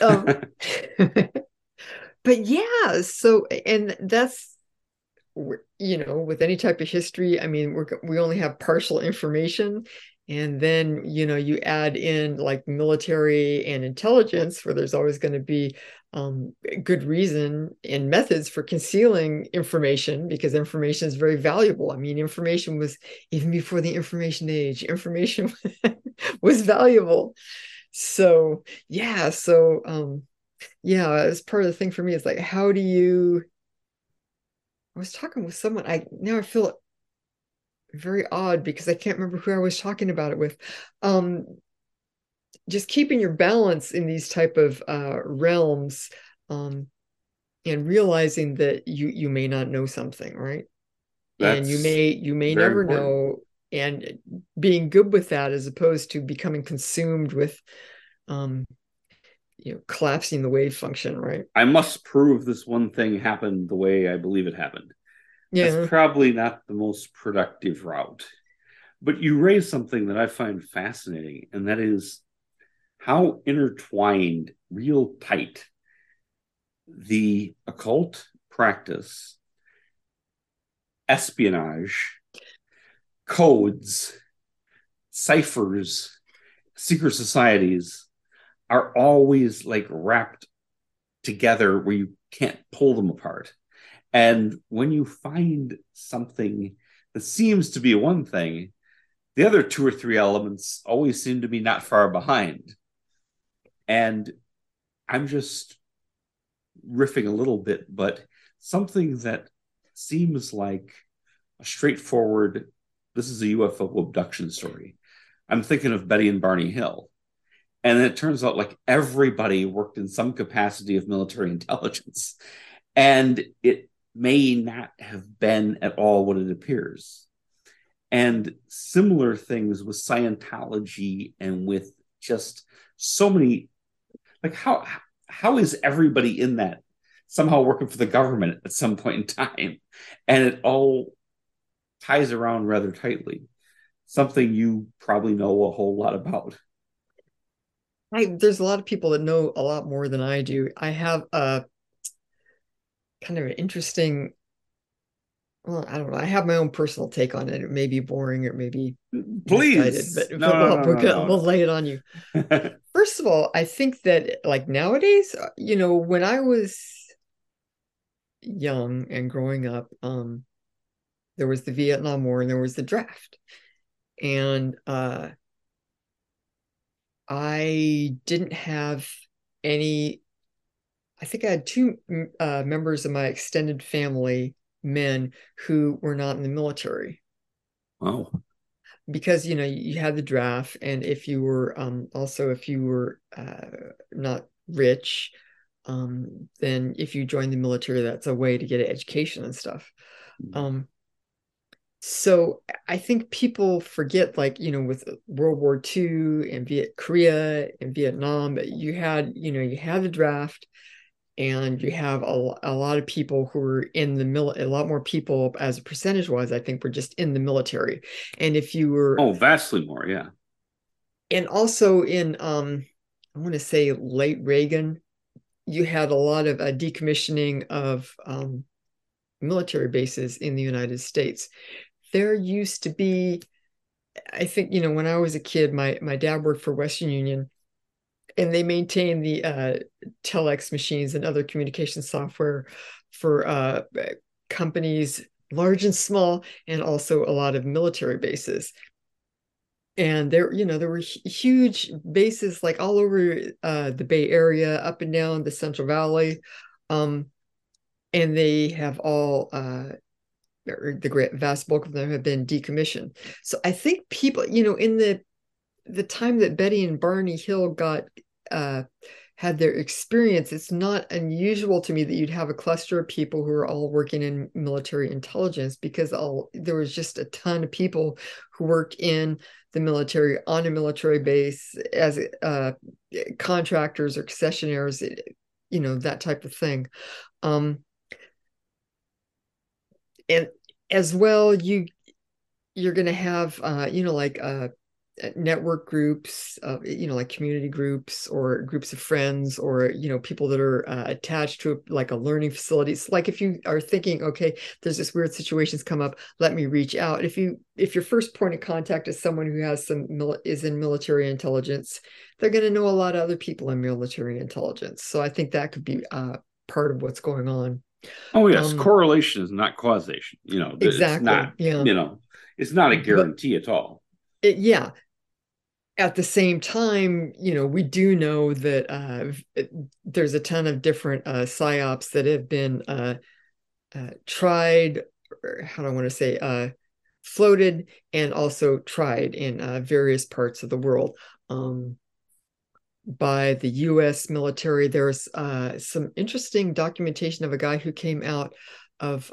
but yeah, so and that's with any type of history, I mean, we only have partial information. And then, you add in like military and intelligence, where there's always going to be good reason and methods for concealing information because information is very valuable. I mean, information was even before the information age, information was valuable. So, yeah. So, yeah, as part of the thing for me is like, how do you I was talking with someone. I feel very odd because I can't remember who I was talking about it with. Um, just keeping your balance in these type of realms, um, and realizing that you may not know something, right? And you That's may very never important. know, and being good with that as opposed to becoming consumed with um, collapsing the wave function, right? I must prove this one thing happened the way I believe it happened. That's Yeah. probably not the most productive route. But you raise something that I find fascinating, and that is how intertwined, real tight, the occult practice, espionage, codes, ciphers, secret societies are always like wrapped together where you can't pull them apart. And when you find something that seems to be one thing, the other two or three elements always seem to be not far behind. And I'm just riffing a little bit, but something that seems like a straightforward, this is a UFO abduction story. I'm thinking of Betty and Barney Hill. And it turns out like everybody worked in some capacity of military intelligence. And it may not have been at all what it appears. And similar things with Scientology and with just so many, like how is everybody in that somehow working for the government at some point in time? And it all ties around rather tightly. Something you probably know a whole lot about. There's a lot of people that know a lot more than I do. I have a kind of an interesting, well, I don't know. I have my own personal take on it. It may be boring, or it may be misguided, Please. No, no, no, no, no, we'll lay it on you. no. First of all, I think that like nowadays, when I was young and growing up, there was the Vietnam War and there was the draft. And I didn't have any. I think I had two members of my extended family, men, who were not in the military Oh, because you had the draft, and if you were also if you were not rich, then if you joined the military, that's a way to get an education and stuff. Um, so I think people forget, like, with World War II and Korea and Vietnam, you had the draft, and you have a lot of people who were in the a lot more people as a percentage wise, I think, were just in the military. And if you were, oh, vastly more. Yeah. and also in, I want to say late Reagan, you had a lot of decommissioning of military bases in the United States. There used to be, I think, when I was a kid, my dad worked for Western Union, and they maintain the telex machines and other communication software for companies large and small, and also a lot of military bases. And there were huge bases like all over the Bay Area, up and down the Central Valley, um, and they have all or the great vast bulk of them have been decommissioned. So I think people, in the time that Betty and Barney Hill got uh, had their experience, it's not unusual to me that you'd have a cluster of people who are all working in military intelligence, because there was just a ton of people who worked in the military on a military base as contractors or concessionaires, that type of thing. Um, and as well, you're going to have like network groups, like community groups or groups of friends, or people that are attached to like a learning facility. So like if you are thinking, okay, there's this weird situations come up, let me reach out. If your first point of contact is someone who has is in military intelligence, they're going to know a lot of other people in military intelligence. So I think that could be part of what's going on. Oh, yes. um Correlation is not causation. It's exactly, not, yeah. it's not a But guarantee at all. yeah, at the same time, we do know that there's a ton of different psyops that have been tried, or how do I want to say, floated and also tried in various parts of the world, by the US military. There's some interesting documentation of a guy who came out of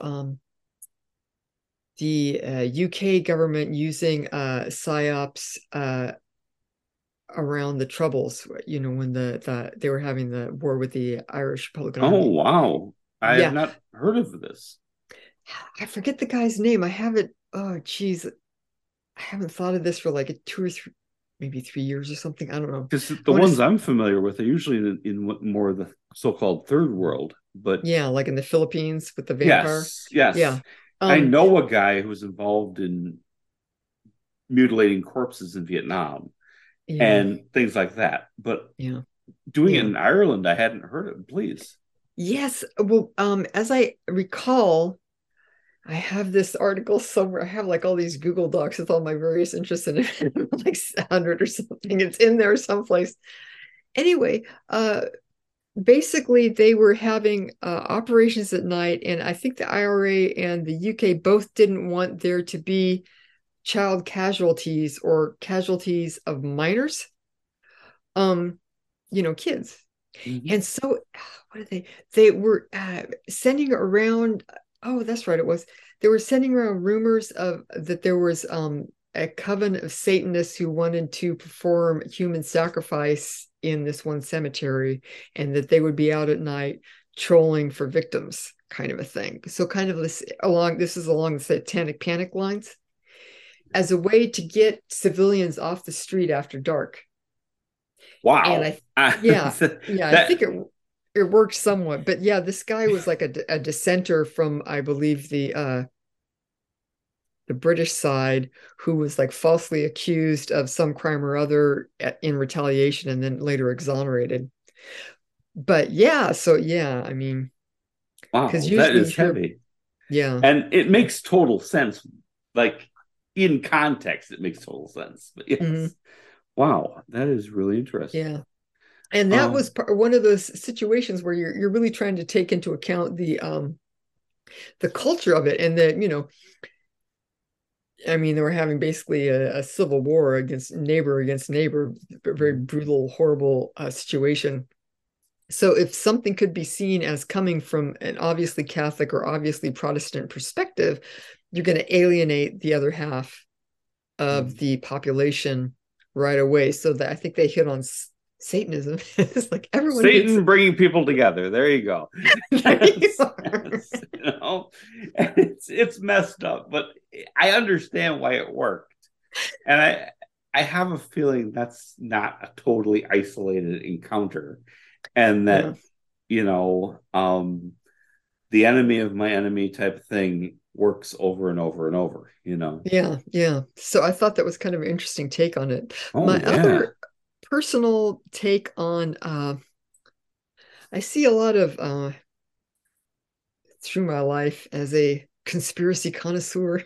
the UK government using psyops around the Troubles, when they were having the war with the Irish Republican Oh, Army. wow. I have Yeah, not heard of this. I forget the guy's name. I haven't. Oh, geez, I haven't thought of this for like a 2 or 3, maybe 3 years or something. I don't know. Because I the want ones to. I'm familiar with are usually in more of the so-called third world. But Yeah, like in the Philippines with the vampire. yes, yes. Yeah. I Um. know a guy who was involved in mutilating corpses in Vietnam Yeah. and things like that. But Yeah. doing it Yeah. in Ireland, I hadn't heard of. Please. Yes. Well, as I recall, I have this article somewhere. I have like all these Google Docs with all my various interests in it, like 100 or something. It's in there someplace. Anyway, basically they were having operations at night, and I think the IRA and the UK both didn't want there to be child casualties or casualties of minors, um, kids. Mhm. And so, what did they were sending around. Oh, that's right, it was. They were sending around rumors of that there was a coven of Satanists who wanted to perform human sacrifice in this one cemetery, and that they would be out at night trolling for victims, kind of a thing. So kind of this is along the satanic panic lines, as a way to get civilians off the street after dark. And Wow. yeah, yeah, I think That it worked somewhat. But yeah, this guy was like a dissenter from, I believe, the British side, who was like falsely accused of some crime or other in retaliation, and then later exonerated. But yeah, so yeah, I mean, because wow, that usually is if you're, heavy. yeah. And it makes total sense. Like in context, it makes total sense. But Mhm. yes. Wow, that is really interesting. Yeah. And that was Um, one of those situations where you're really trying to take into account the culture of it, and that, I mean, they were having basically a civil war against neighbor, a very brutal, horrible situation. So if something could be seen as coming from an obviously Catholic or obviously Protestant perspective, you're going to alienate the other half of the population right away. So that I think they hit on Satanism. It's like everyone hates Satan it. bringing people together. There you go. There you Yes, are. yes, it's messed up, but I understand why it worked, and I have a feeling that's not a totally isolated encounter, and Yeah. that the enemy of my enemy type thing works over and over and over. Yeah, yeah. So I thought that was kind of an interesting take on it. Oh My yeah. other personal take on I see a lot of through my life as a conspiracy connoisseur.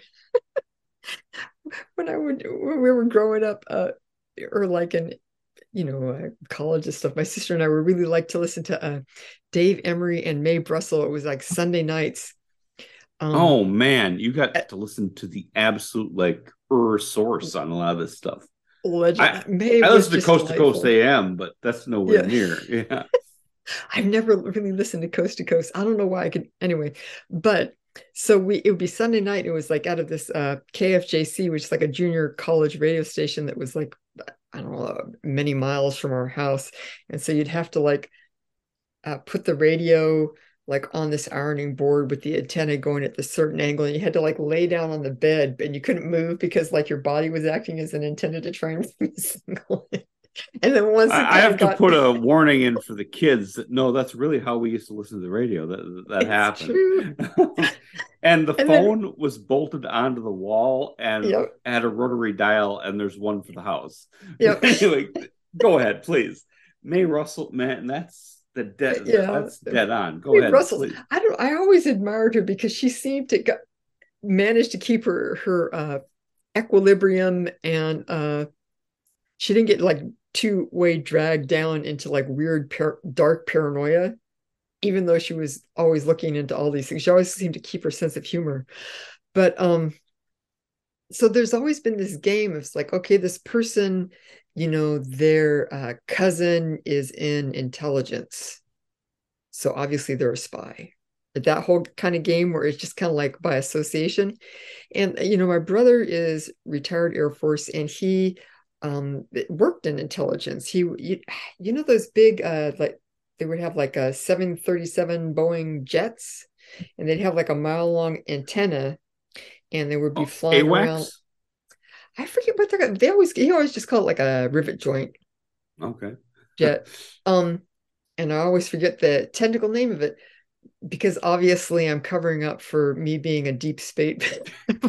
When we were growing up, or like in college and stuff, my sister and I were really like to listen to Dave Emery and Mae Brussel. It was like Sunday nights. Um, Oh man, you got eh, to listen to the absolute like source on a lot of this stuff. I Legend. Mae I was listen just to Coast delightful. AM, but that's nowhere Yeah. near. Yeah. I've never really listened to Coast to Coast. I don't know why I could anyway. But so we it would be Sunday night. It was like out of this KFJC, which is like a junior college radio station that was like, I don't know, many miles from our house. And so you'd have to like put the radio like on this ironing board with the antenna going at this certain angle, and you had to like lay down on the bed and you couldn't move because like your body was acting as an antenna to try and bring the signal in. And then once it I kind of have to got put a warning in for the kids that no, that's really how we used to listen to the radio. That it's happened. true. And the And then phone was bolted onto the wall and yep, had a rotary dial, and there's one for the house. yep. Anyway, go ahead, please. May Russell, man, Yeah. that's dead on. Go Mae ahead, Brussels. please. I always admired her because she seemed to manage to keep her equilibrium, and she didn't get like two-way dragged down into like weird dark paranoia, even though she was always looking into all these things. She always seemed to keep her sense of humor. But so there's always been this game. It's like, okay, this person, their cousin is in intelligence. So obviously they're a spy. That whole kind of game where it's just kind of like by association. And my brother is retired Air Force, and he worked in intelligence. Those big like they would have like a 737 Boeing jets, and they'd have like a mile long antenna, and they would be Oh, flying around. AWACS? I forget what he always just call it like a rivet joint Okay. jet. Um, and I always forget the technical name of it because obviously I'm covering up for me being a deep space.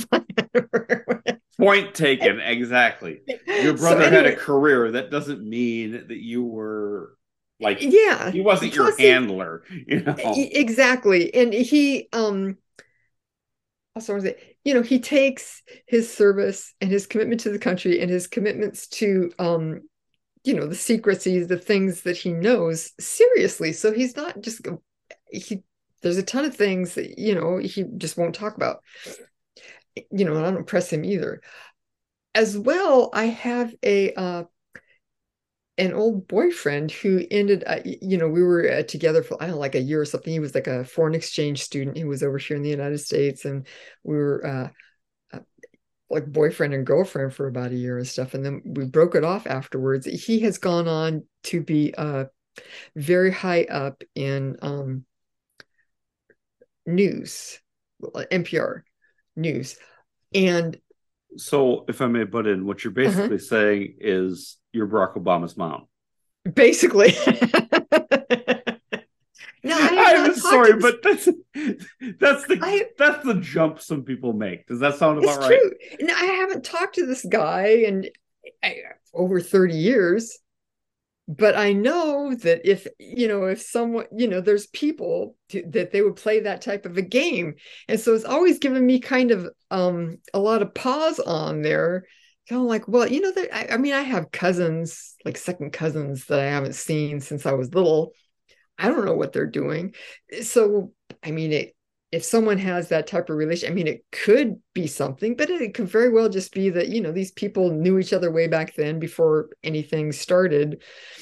Point taken. Exactly. Your So brother had a anyway, career. That doesn't mean that you were like yeah. he wasn't your Plus, he handler, you know. exactly, and he also was it. He takes his service and his commitment to the country and his commitments to the secrecies, the things that he knows seriously. So he's not just he. There's a ton of things that he just won't talk about. And I don't press him either. As well, I have a an old boyfriend who ended we were together for I don't know, like a year or something. He was like a foreign exchange student. He was over here in the United States, and we were like boyfriend and girlfriend for about a year and stuff, and then we broke it off afterwards. He has gone on to be very high up in news, NPR news, and So, if I may butt in, what you're uh-huh, basically saying is you're Barack Obama's mom. basically. Now I have I'm not talked to sorry, this. but that's the I that's the jump some people make. Does that sound It's about right? true. And I haven't talked to this guy in over 30 years, but I know that if someone, there's people that they would play that type of a game. And so it's always given me kind of a lot of pause on there kind of like, well, I mean, I have cousins, like second cousins that I haven't seen since I was little. I don't know what they're doing. So, I mean, if someone has that type of relation, I mean, it could be something, but it could very well just be that, these people knew each other way back then before anything started.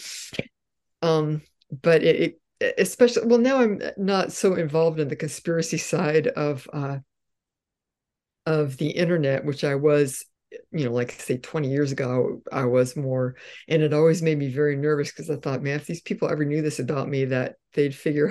But especially, well, now I'm not so involved in the conspiracy side of the internet, which I was, like say 20 years ago, I was more, and it always made me very nervous because I thought, man, if these people ever knew this about me, that they'd figure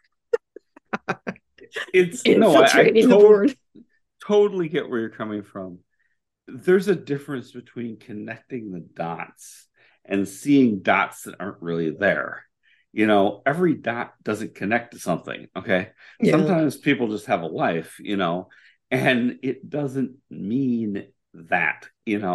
It's no, I infiltrating the board. totally get where you're coming from. There's a difference between connecting the dots and seeing dots that aren't really there. Every dot doesn't connect to something. Okay. Yeah, Sometimes people just have a life, and it doesn't mean that,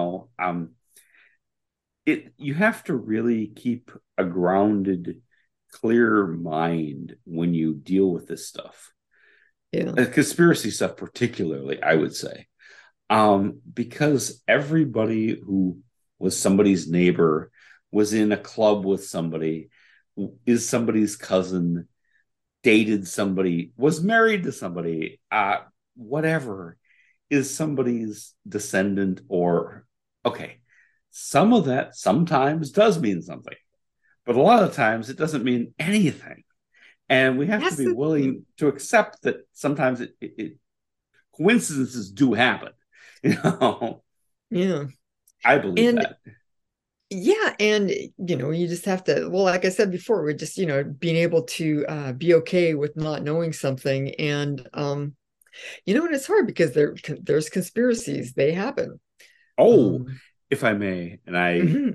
you have to really keep a grounded, clear mind when you deal with this stuff. yeah, Conspiracy stuff, particularly, I would say. Because everybody who was somebody's neighbor, was in a club with somebody, is somebody's cousin, dated somebody, was married to somebody, whatever, is somebody's descendant, or okay, some of that sometimes does mean something, but a lot of times it doesn't mean anything. And we have to that's be the thing. willing to accept that sometimes coincidences do happen. You know, Yeah, I believe and that. yeah, and you just have to. Well, like I said before, we're just being able to be okay with not knowing something, and and it's hard because there's conspiracies. They happen. Oh, Um, if I may, and I mhm,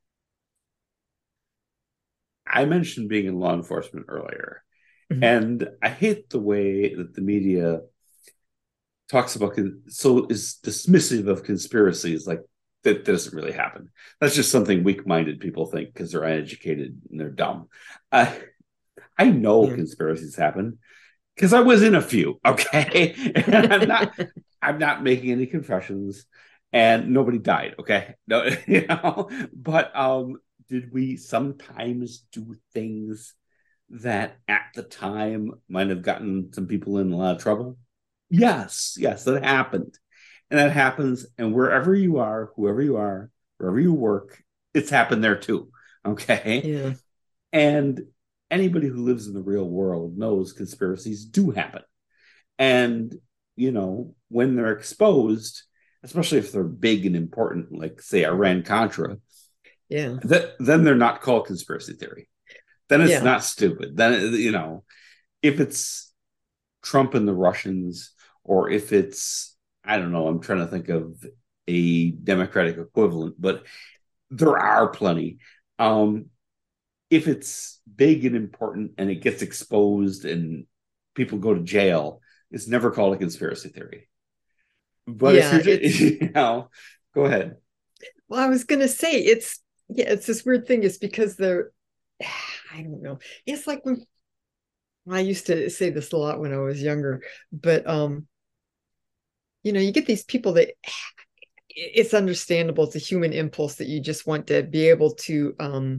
I mentioned being in law enforcement earlier, mhm. and I hate the way that the media talks about so is dismissive of conspiracies, like that doesn't really happen. That's just something weak-minded people think because they're uneducated and they're dumb. I know Yeah. conspiracies happen because I was in a few. Okay, and I'm not making any confessions, and nobody died. Okay, no, but did we sometimes do things that at the time might have gotten some people in a lot of trouble? Yes, yes, that happened. And that happens. And wherever you are, whoever you are, wherever you work, it's happened there too. Okay. Yeah. And anybody who lives in the real world knows conspiracies do happen. And, when they're exposed, especially if they're big and important, like, say, Iran Contra, Yeah. then they're not called conspiracy theory. Then it's Yeah. not stupid. Then, if it's Trump and the Russians, or if it's, I don't know, I'm trying to think of a Democratic equivalent, but there are plenty. Um, if it's big and important and it gets exposed and people go to jail, it's never called a conspiracy theory. But if you're Yeah. just, go ahead. Well, I was gonna say it's this weird thing. It's because they're I don't know. It's like when I used to say this a lot when I was younger, but you get these people that it's understandable. It's a human impulse that you just want to be able to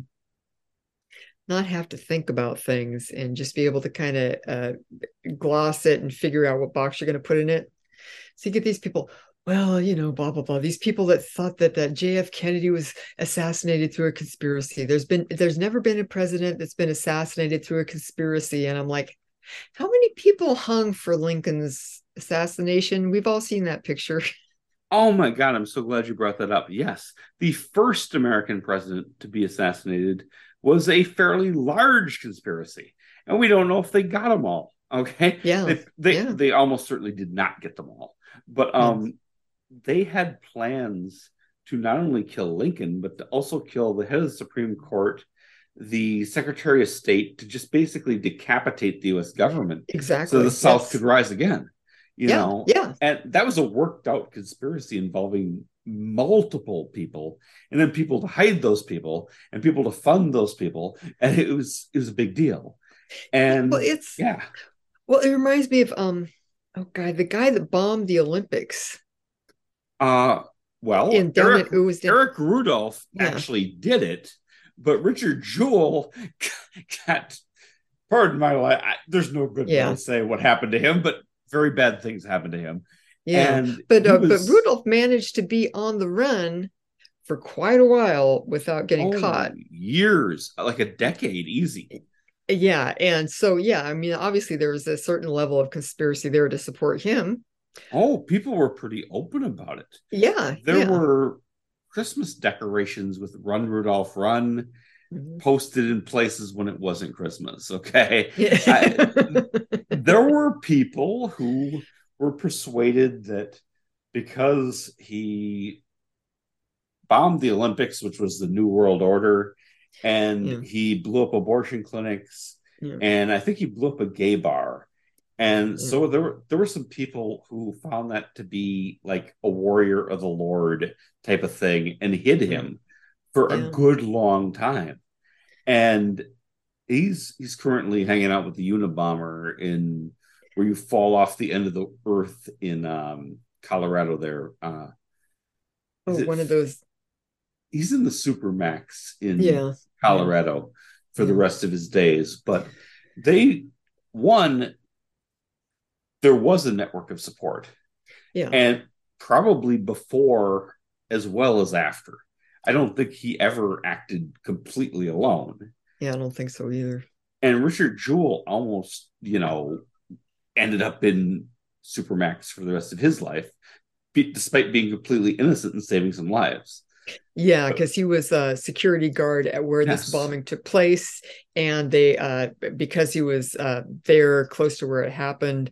not have to think about things and just be able to kind of gloss it and figure out what box you're going to put in it. So you get these people, well, blah blah blah. These people that thought that JF Kennedy was assassinated through a conspiracy. There's never been a president that's been assassinated through a conspiracy. And I'm like, how many people hung for Lincoln's assassination? We've all seen that picture. Oh my God, I'm so glad you brought that up. Yes, the first American president to be assassinated was a fairly large conspiracy, and we don't know if they got them all. Okay, Yeah, yeah, they almost certainly did not get them all, but yeah, they had plans to not only kill Lincoln, but to also kill the head of the Supreme Court, the Secretary of State, to just basically decapitate the U.S. government so the exactly. South could Yes. rise again. You Yeah, know, yeah. and that was a worked out conspiracy involving multiple people, and then people to hide those people and people to fund those people, and it was a big deal. Yeah. Well, And yeah, it reminds me of oh God, the guy that bombed the Olympics. uh Well, in down in Uwesdon. Eric Rudolph Yeah, actually did it, but Richard Jewell got, pardon my life, there's no good way to yeah, say what happened to him, but very bad things happened to him. yeah. And he But was, Rudolph managed to be on the run for quite a while without getting oh, caught. years, like a decade, easy. Yeah, and so yeah, I mean, obviously there was a certain level of conspiracy there to support him. Oh, people were pretty open about it. Yeah, There yeah. were Christmas decorations with Run Rudolph Run Mhm. posted in places when it wasn't Christmas. Okay. Yeah. There were people who were persuaded that because he bombed the Olympics, which was the New World Order, and Yeah, he blew up abortion clinics, yeah, and I think he blew up a gay bar. And yeah, so there were some people who found that to be like a warrior of the Lord type of thing and hid yeah, him for a yeah. good long time. And he's currently hanging out with the Unabomber in where you fall off the end of the earth in Colorado. There, Oh, is it? one of those. He's in the Supermax in Yeah, yeah, Colorado for the yeah, rest of his days. But they one there was a network of support, yeah, and probably before as well as after. I don't think he ever acted completely alone. yeah. I don't think so either. And Richard Jewell almost, ended up in Supermax for the rest of his life, despite being completely innocent and saving some lives. Yeah, But because he was a security guard at where this yes. bombing took place, and they because he was there close to where it happened,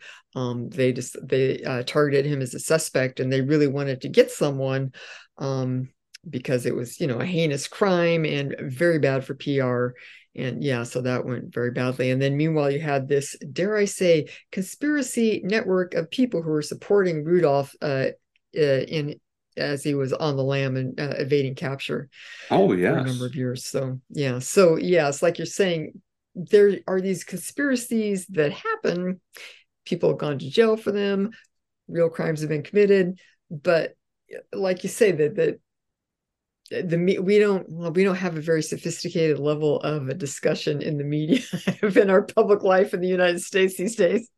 they targeted him as a suspect, and they really wanted to get someone, because it was a heinous crime and very bad for PR. And yeah, so that went very badly. And then meanwhile, you had this, dare I say, conspiracy network of people who were supporting Rudolph in as he was on the lam and evading capture Oh, for a number yes. of years. So yes, like you're saying, there are these conspiracies that happen. People have gone to jail for them. Real crimes have been committed, but like you say, we don't have a very sophisticated level of a discussion in the media in our public life in the United States these days.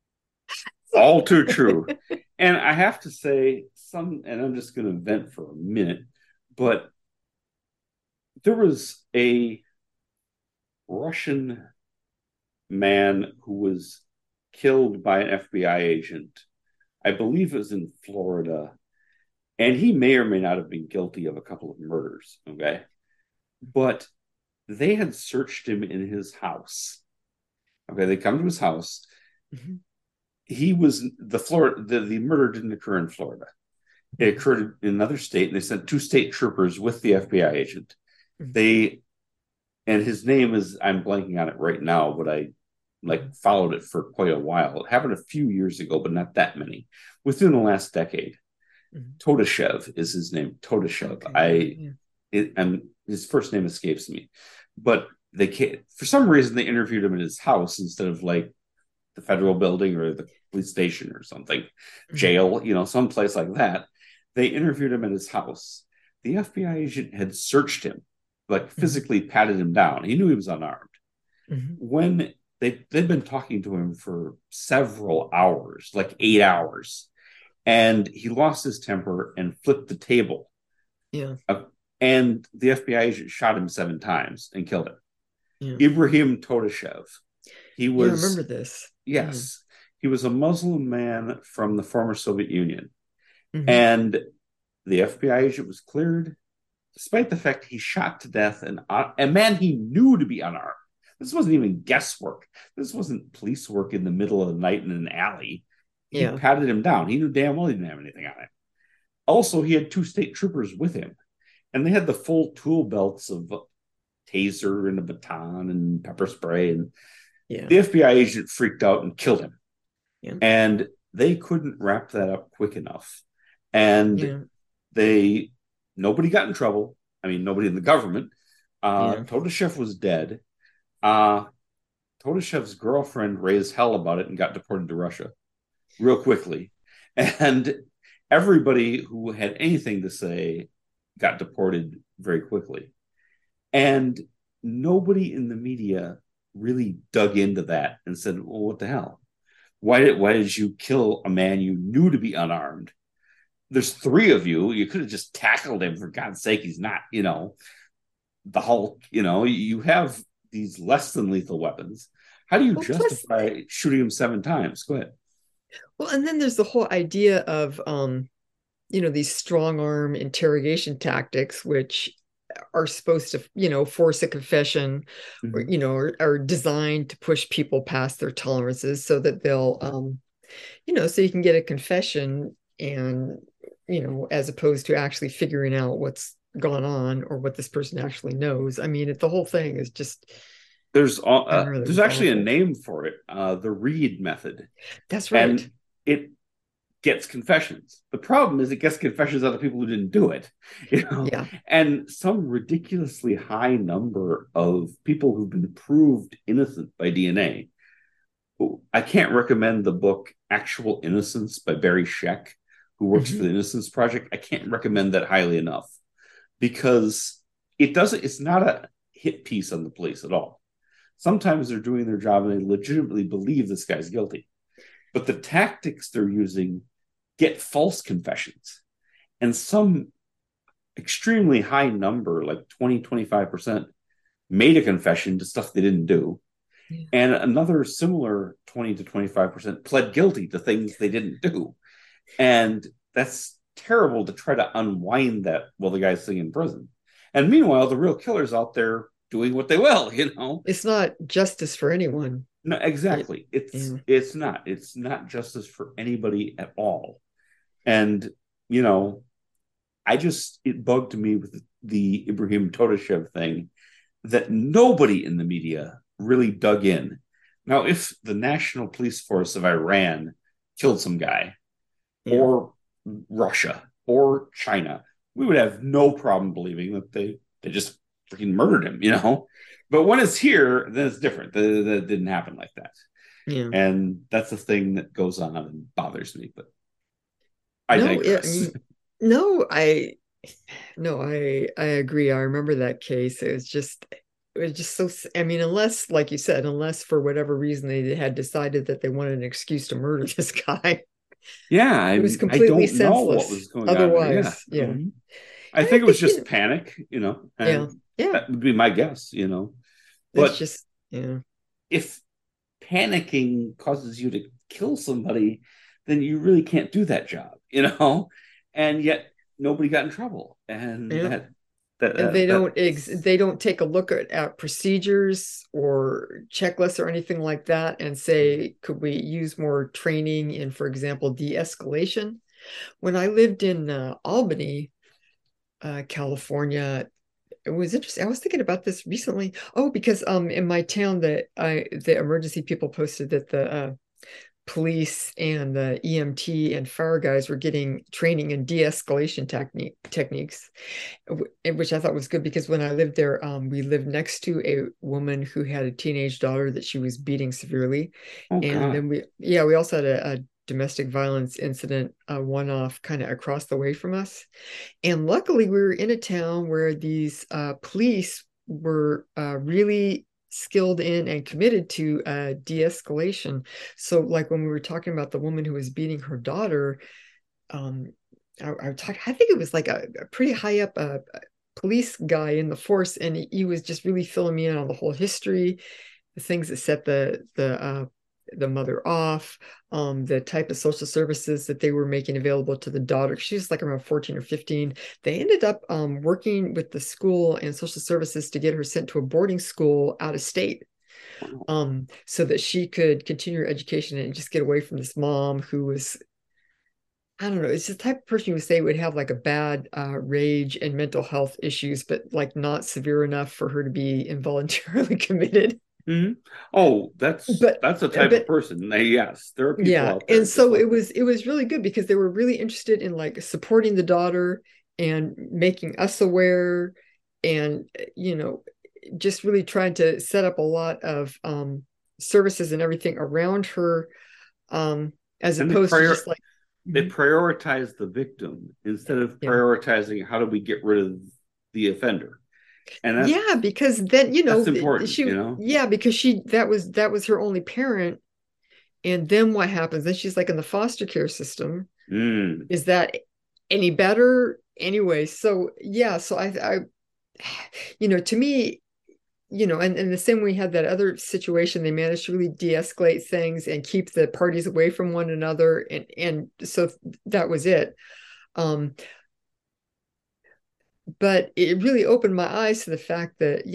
All too true. And I have to say, and I'm just going to vent for a minute, but there was a Russian man who was killed by an FBI agent. I believe it was in Florida. And he may or may not have been guilty of a couple of murders. Okay. But they had searched him in his house. Okay. They come to his house. Mm-hmm. He was the murder didn't occur in Florida. It occurred in another state, and they sent two state troopers with the FBI agent. Mm-hmm. They and his name is, I'm blanking on it right now, but I followed it for quite a while. It happened a few years ago, but not that many. Within the last decade, Mm-hmm. Todashev is his name. Todashev. Okay, yeah, And his first name escapes me, but they can't, for some reason they interviewed him at his house instead of like the federal building or the police station or something, yeah. jail, someplace like that. They interviewed him at his house. The FBI agent had searched him, like Mm-hmm. physically patted him down. He knew he was unarmed. Mm-hmm. When they'd been talking to him for several hours, like 8 hours, and he lost his temper and flipped the table. Yeah, Uh, and the FBI agent shot him 7 times and killed him. yeah, Ibrahim Todashev. He yeah. I remember was, this. Yeah. yes, he was a Muslim man from the former Soviet Union. Mm-hmm. And the FBI agent was cleared, despite the fact he shot to death a man he knew to be unarmed. This wasn't even guesswork. This wasn't police work in the middle of the night in an alley. He Yeah, patted him down. He knew damn well he didn't have anything on him. Also, he had two state troopers with him, and they had the full tool belts of taser and a baton and pepper spray. And yeah, the FBI agent freaked out and killed him. yeah, And they couldn't wrap that up quick enough. And yeah, they nobody got in trouble. I mean, nobody in the government. yeah. Todashev was dead. Uh, Todashev's girlfriend raised hell about it and got deported to Russia real quickly. And everybody who had anything to say got deported very quickly. And nobody in the media really dug into that and said, well, what the hell? Why did you kill a man you knew to be unarmed? There's three of you. You could have just tackled him, for God's sake. He's not, the Hulk. You have these less than lethal weapons. How do you Well, plus, justify shooting him 7 times? Go ahead. well, and then there's the whole idea of these strong arm interrogation tactics, which are supposed to, force a confession, or, Mm-hmm. are designed to push people past their tolerances so that they'll, so you can get a confession and, as opposed to actually figuring out what's gone on or what this person actually knows. I mean, the whole thing is just, I don't know, There's it's actually a awful. name for it, the Reed method, That's right. and it gets confessions. The problem is it gets confessions out of people who didn't do it, Yeah. and some ridiculously high number of people who've been proved innocent by DNA. I can't recommend the book Actual Innocence by Barry Scheck, who works for Mhm. the Innocence Project. I can't recommend that highly enough because it's not a hit piece on the police at all. Sometimes they're doing their job and they legitimately believe this guy's guilty. But the tactics they're using get false confessions. And some extremely high number, like 20-25%, made a confession to stuff they didn't do. Yeah. And another similar 20 to 25% pled guilty to things they didn't do. And that's terrible to try to unwind that while the guy's sitting in prison. And meanwhile, the real killer's out there doing what they will. It's not justice for anyone. No, It, exactly. yeah. It's not justice for anybody at all. And you know, it bugged me with the Ibrahim Todashev thing that nobody in the media really dug in. Now, if the National Police Force of Iran killed some guy, Yeah. or Russia, or China, we would have no problem believing that they just freaking murdered him. But when it's here, then it's different. That didn't happen like that. Yeah. And that's the thing that goes on and bothers me. But I No, yeah, I digress. mean, no, I no, I agree. I remember that case. It was just so, I mean, unless, like you said, unless for whatever reason they had decided that they wanted an excuse to murder this guy, Yeah, it was I completely don't know what senseless. was going on there. Yeah. Otherwise, yeah. And I I think it was think, just panic, yeah, and yeah, that would be my guess. it's But just, yeah. if panicking causes you to kill somebody, then you really can't do that job. And yet nobody got in trouble, and Yeah. that that And uh, that's they don't take a look at procedures or checklists or anything like that and say, could we use more training in, for example, de-escalation? When I lived in Albany, California, it was interesting. I was thinking about this recently. Oh, because in my town, the emergency people posted that the police and the EMT and fire guys were getting training in de-escalation techniques, which I thought was good because when I lived there, we lived next to a woman who had a teenage daughter that she was beating severely, oh and god. then we also had a domestic violence incident, one off kind of across the way from us, and luckily we were in a town where these police were really skilled in and committed to de-escalation. So like when we were talking about the woman who was beating her daughter, um, I think it was like a pretty high up police guy in the force, and he was just really filling me in on the whole history, the things that set the mother off, the type of social services that they were making available to the daughter. She was like around 14 or 15. They ended up working with the school and social services to get her sent to a boarding school out of state, so that she could continue her education and just get away from this mom who was, I don't know, it's the type of person you would say would have like a bad rage and mental health issues, but like not severe enough for her to be involuntarily committed. Mm-hmm. Oh, But that's the type of but person. Yes, there are people yeah, out there and just so like it that. was it was really good because they were really interested in like supporting the daughter and making us aware, and just really trying to set up a lot of services and everything around her, as And they opposed to just prior like, they prioritize the victim instead of Yeah. prioritizing how do we get rid of the offender. And Yeah, because then, that's important, you know? yeah, because that was her only parent. And then what happens? Then she's like in the foster care system. Mm. Is that any better? Anyway, so yeah, so to me, and the same way we had that other situation, they managed to really de-escalate things and keep the parties away from one another. And so that was it. But it really opened my eyes to the fact that,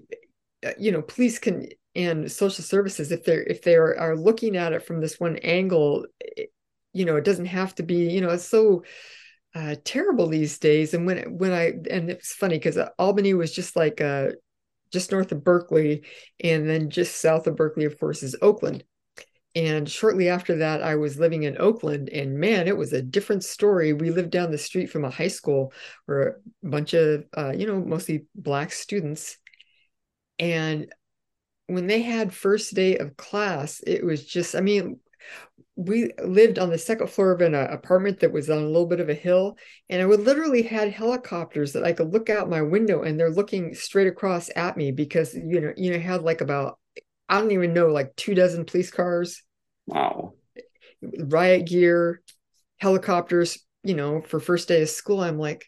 police can and social services, if they are looking at it from this one angle, it doesn't have to be, it's so terrible these days. And and it's funny because Albany was just like just north of Berkeley, and then just south of Berkeley, of course, is Oakland. And shortly after that, I was living in Oakland, and man, it was a different story. We lived down the street from a high school where a bunch of, mostly Black students. And when they had first day of class, it was just, I mean, we lived on the second floor of an apartment that was on a little bit of a hill, and I would literally had helicopters that I could look out my window and they're looking straight across at me because had like about, I don't even know, like 24 police cars. Wow. Riot gear, helicopters, for first day of school. I'm like,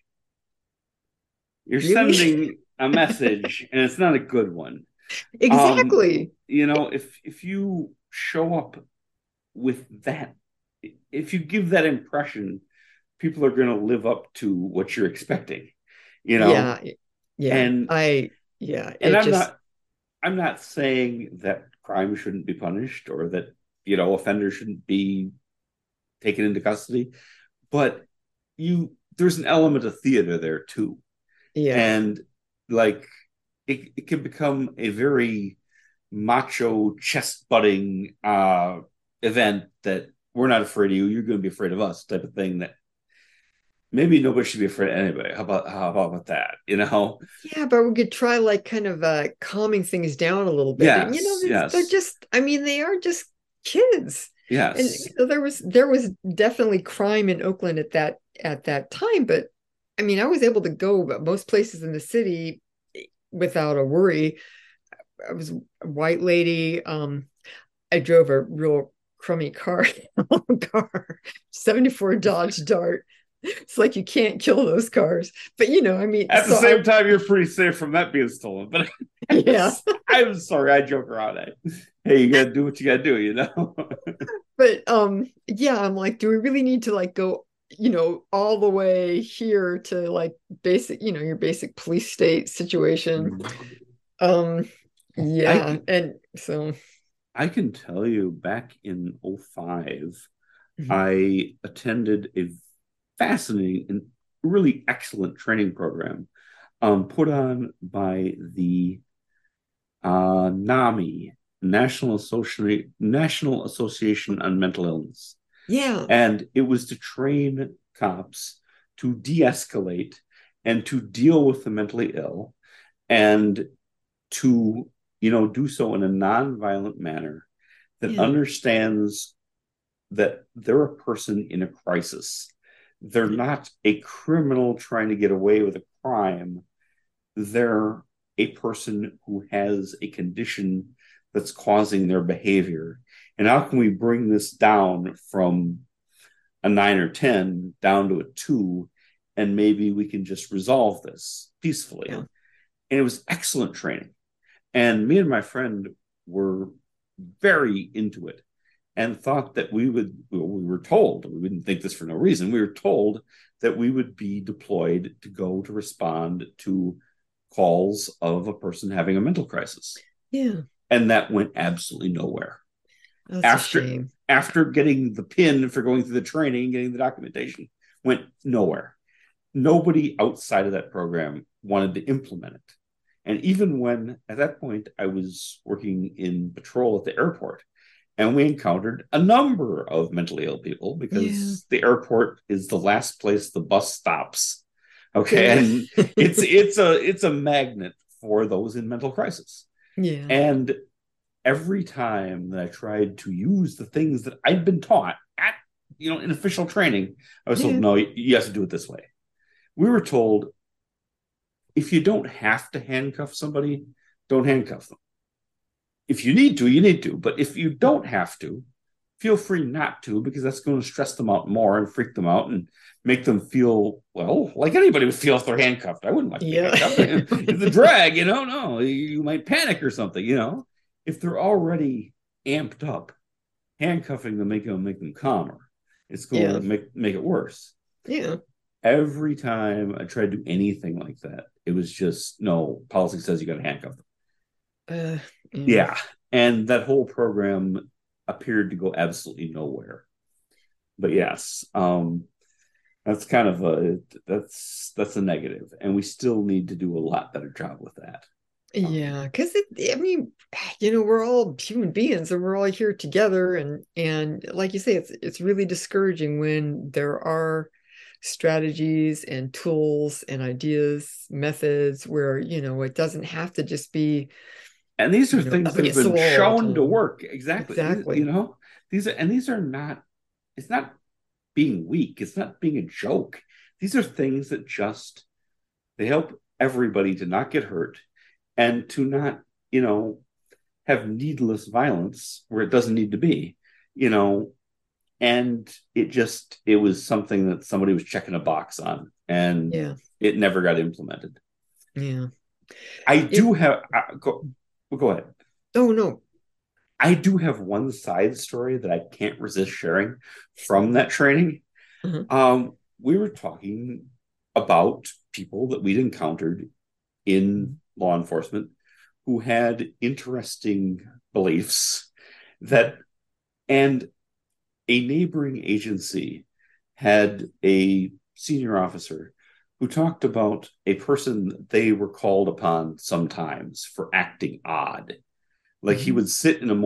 you're really? sending a message and it's not a good one. Exactly. If you show up with that, if you give that impression, people are going to live up to what you're expecting, Yeah. Yeah. And it I'm just, I'm not saying that crime shouldn't be punished or that, offenders shouldn't be taken into custody, but there's an element of theater there too. yeah. And like it can become a very macho chest butting event that we're not afraid of you, you're going to be afraid of us type of thing that maybe nobody should be afraid of anybody. How about that? Yeah, but we could try like kind of calming things down a little bit. And Yes, they're yes, just, I mean, they are just kids. And yes, there was definitely crime in Oakland at that time, but I mean, I was able to go most places in the city without a worry. I was a white lady. I drove a real crummy car, 74 Dodge Dart. It's like you can't kill those cars. But I mean, at the same time you're pretty safe from that being stolen, but yeah. I'm sorry, I joke around. Hey, you gotta do what you gotta do, But yeah, I'm like, do we really need to like go, all the way here to like basic, your basic police state situation? Um yeah, I and so I can tell you back in '05, mhm. I attended a fascinating and really excellent training program put on by the NAMI, National Association on Mental Illness. Yeah. And it was to train cops to de-escalate and to deal with the mentally ill and to, do so in a non-violent manner that Yeah. understands that they're a person in a crisis. They're not a criminal trying to get away with a crime. They're a person who has a condition that's causing their behavior. And how can we bring this down from a 9 or 10 down to a 2? And maybe we can just resolve this peacefully. Yeah. And it was excellent training. And me and my friend were very into it and thought that we were told, we didn't think this for no reason, we were told that we would be deployed to go to respond to calls of a person having a mental crisis. Yeah. And that went absolutely nowhere. That's a After shame. after getting the pin for going through the training, getting the documentation, went nowhere. Nobody outside of that program wanted to implement it. And even when at that point I was working in patrol at the airport, and we encountered a number of mentally ill people Yeah. because the airport is the last place the bus stops. Okay, Yeah. and it's a magnet for those in mental crisis. Yeah. And every time that I tried to use the things that I'd been taught at in official training, I was told, Yeah. no, you have to do it this way. We were told, if you don't have to handcuff somebody, don't handcuff them. If you need to, you need to. But if you don't have to, feel free not to, because that's going to stress them out more and freak them out and make them feel, well, like anybody would feel if they're handcuffed. I wouldn't like to be Yeah. handcuffed. It's a drag, no, you might panic or something. If they're already amped up, handcuffing them make them calmer. It's going Yeah. to make it worse. Yeah. Every time I tried to do anything like that, it was just, no, policy says you got to handcuff them. Uh, yeah. Yeah. And that whole program appeared to go absolutely nowhere. But yes, that's kind of that's a negative, and we still need to do a lot better job with that. Yeah, because I mean, we're all human beings and we're all here together, and like you say, it's really discouraging when there are strategies and tools and ideas, methods where, it doesn't have to just be, And these are things up that have against the been wall all the shown to time. work. Exactly. Exactly. These are not, it's not being weak. It's not being a joke. These are things that just, they help everybody to not get hurt and to not, have needless violence where it doesn't need to be, you know, and it was something that somebody was checking a box on, and Yeah. it never got implemented. Yeah. I It, do have, go ahead. oh no. I do have one side story that I can't resist sharing from that training. Uh-huh. We were talking about people that we'd encountered in law enforcement who had interesting beliefs that, and a neighboring agency had a senior officer who talked about a person they were called upon sometimes for acting odd. Like he Mhm. would sit in a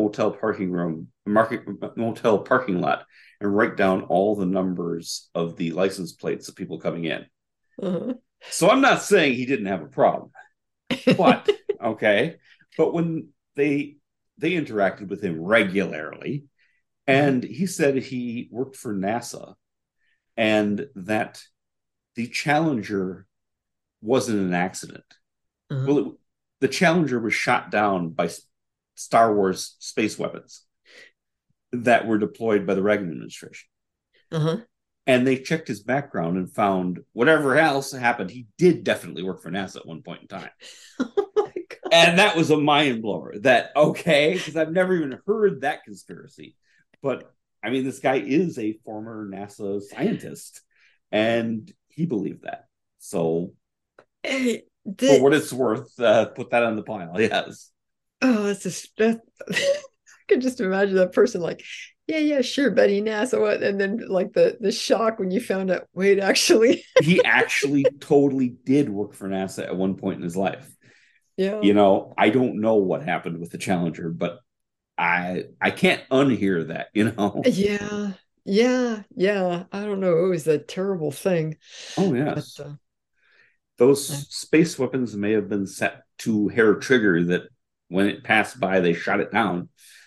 motel parking lot, and write down all the numbers of the license plates of people coming in. Uh-huh. So I'm not saying he didn't have a problem, but okay. But when they interacted with him regularly, Uh-huh. and he said he worked for NASA, and that the Challenger wasn't an accident. Uh-huh. Well, the Challenger was shot down by Star Wars space weapons that were deployed by the Reagan administration. Uh-huh. And they checked his background and found whatever else happened, he did definitely work for NASA at one point in time. Oh my God. And that was a mind blower. That, okay, because I've never even heard that conspiracy. But I mean, this guy is a former NASA scientist, and he believed that. So, Hey, for what it's worth, put that on the pile. Yes. oh, that's just that. I could just imagine that person like, yeah, yeah, sure, Betty NASA, what? And then like the shock when you found out, wait, actually, He actually totally did work for NASA at one point in his life. yeah, I don't know what happened with the Challenger, but I can't unhear that. yeah, yeah, yeah. I don't know. It was a terrible thing, Oh but yes. Those I, space weapons may have been set to hair trigger that when it passed by they shot it down.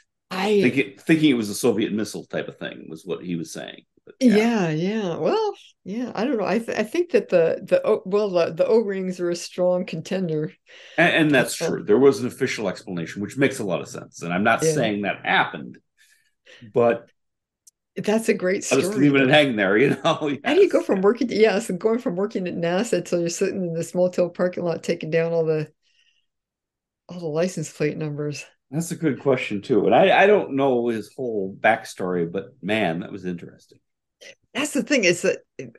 I Thinking it was a Soviet missile type of thing was what he was saying. But yeah. yeah, yeah. Well, yeah. I don't know. I think that the O-rings are a strong contender. And But that's true. There was an official explanation, which makes a lot of sense. And I'm not yeah, saying that happened, but that's a great I'll just story leave it though. hang there. How do you go Yes. from working yes, and going from working at NASA till you're sitting in this motel parking lot taking down all the license plate numbers? That's a good question too. And I don't know his whole backstory, but man, that was interesting. That's the thing is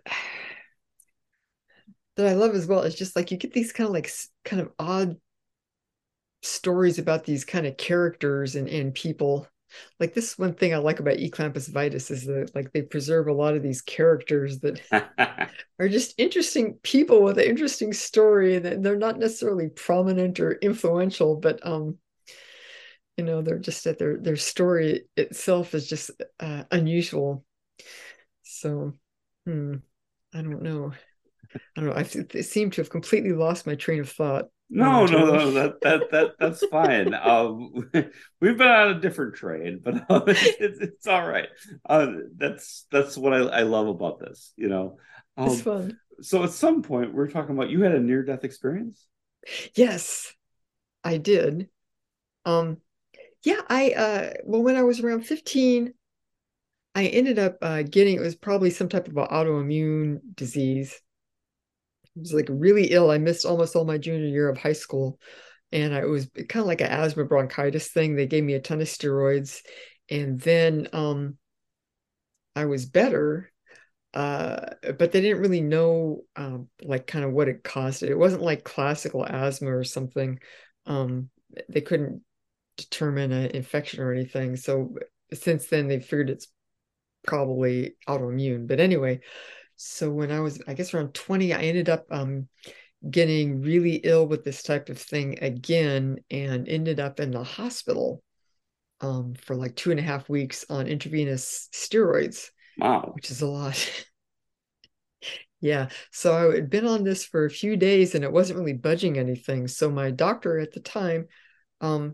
that I love as well. It's just like you get these kind of like kind of odd stories about these kind of characters and people. Like this one thing I like about Eclampus Vitus is that like they preserve a lot of these characters that are just interesting people with an interesting story, that they're not necessarily prominent or influential, but they're just that their story itself is just unusual. So I don't know. I don't know. I seem to have completely lost my train of thought. No, no, no, that's fine. We've been on a different train, but it's all right. That's what I love about this, you know. It's Um, fun. so at some point we're talking about you had a near death experience. Yes, I did. Um, yeah, well, when I was around 15, I ended up getting, it was probably some type of autoimmune disease. I was like really ill. I missed almost all my junior year of high school. And I was kind of like an asthma bronchitis thing. They gave me a ton of steroids. And then I was better, but they didn't really know like kind of what it caused it. It wasn't like classical asthma or something. They couldn't determine an infection or anything. So since then, they figured it's probably autoimmune. But anyway, so when I was, I guess around 20, I ended up getting really ill with this type of thing again and ended up in the hospital for like 2.5 weeks on intravenous steroids, Wow. which is a lot. Yeah. So I had been on this for a few days and it wasn't really budging anything. So my doctor at the time um,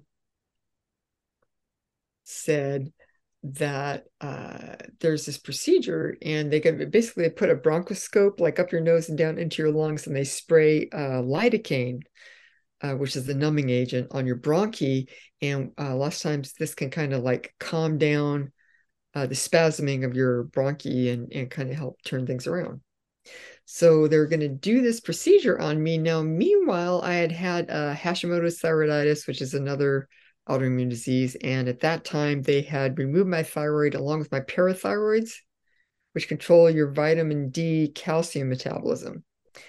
said that there's this procedure and they can basically put a bronchoscope like up your nose and down into your lungs and they spray lidocaine, which is the numbing agent, on your bronchi. And lots of times this can kind of like calm down the spasming of your bronchi and kind of help turn things around. So they're going to do this procedure on me. Now, meanwhile, I had had Hashimoto's thyroiditis, which is another autoimmune disease. And at that time, they had removed my thyroid along with my parathyroids, which control your vitamin D calcium metabolism.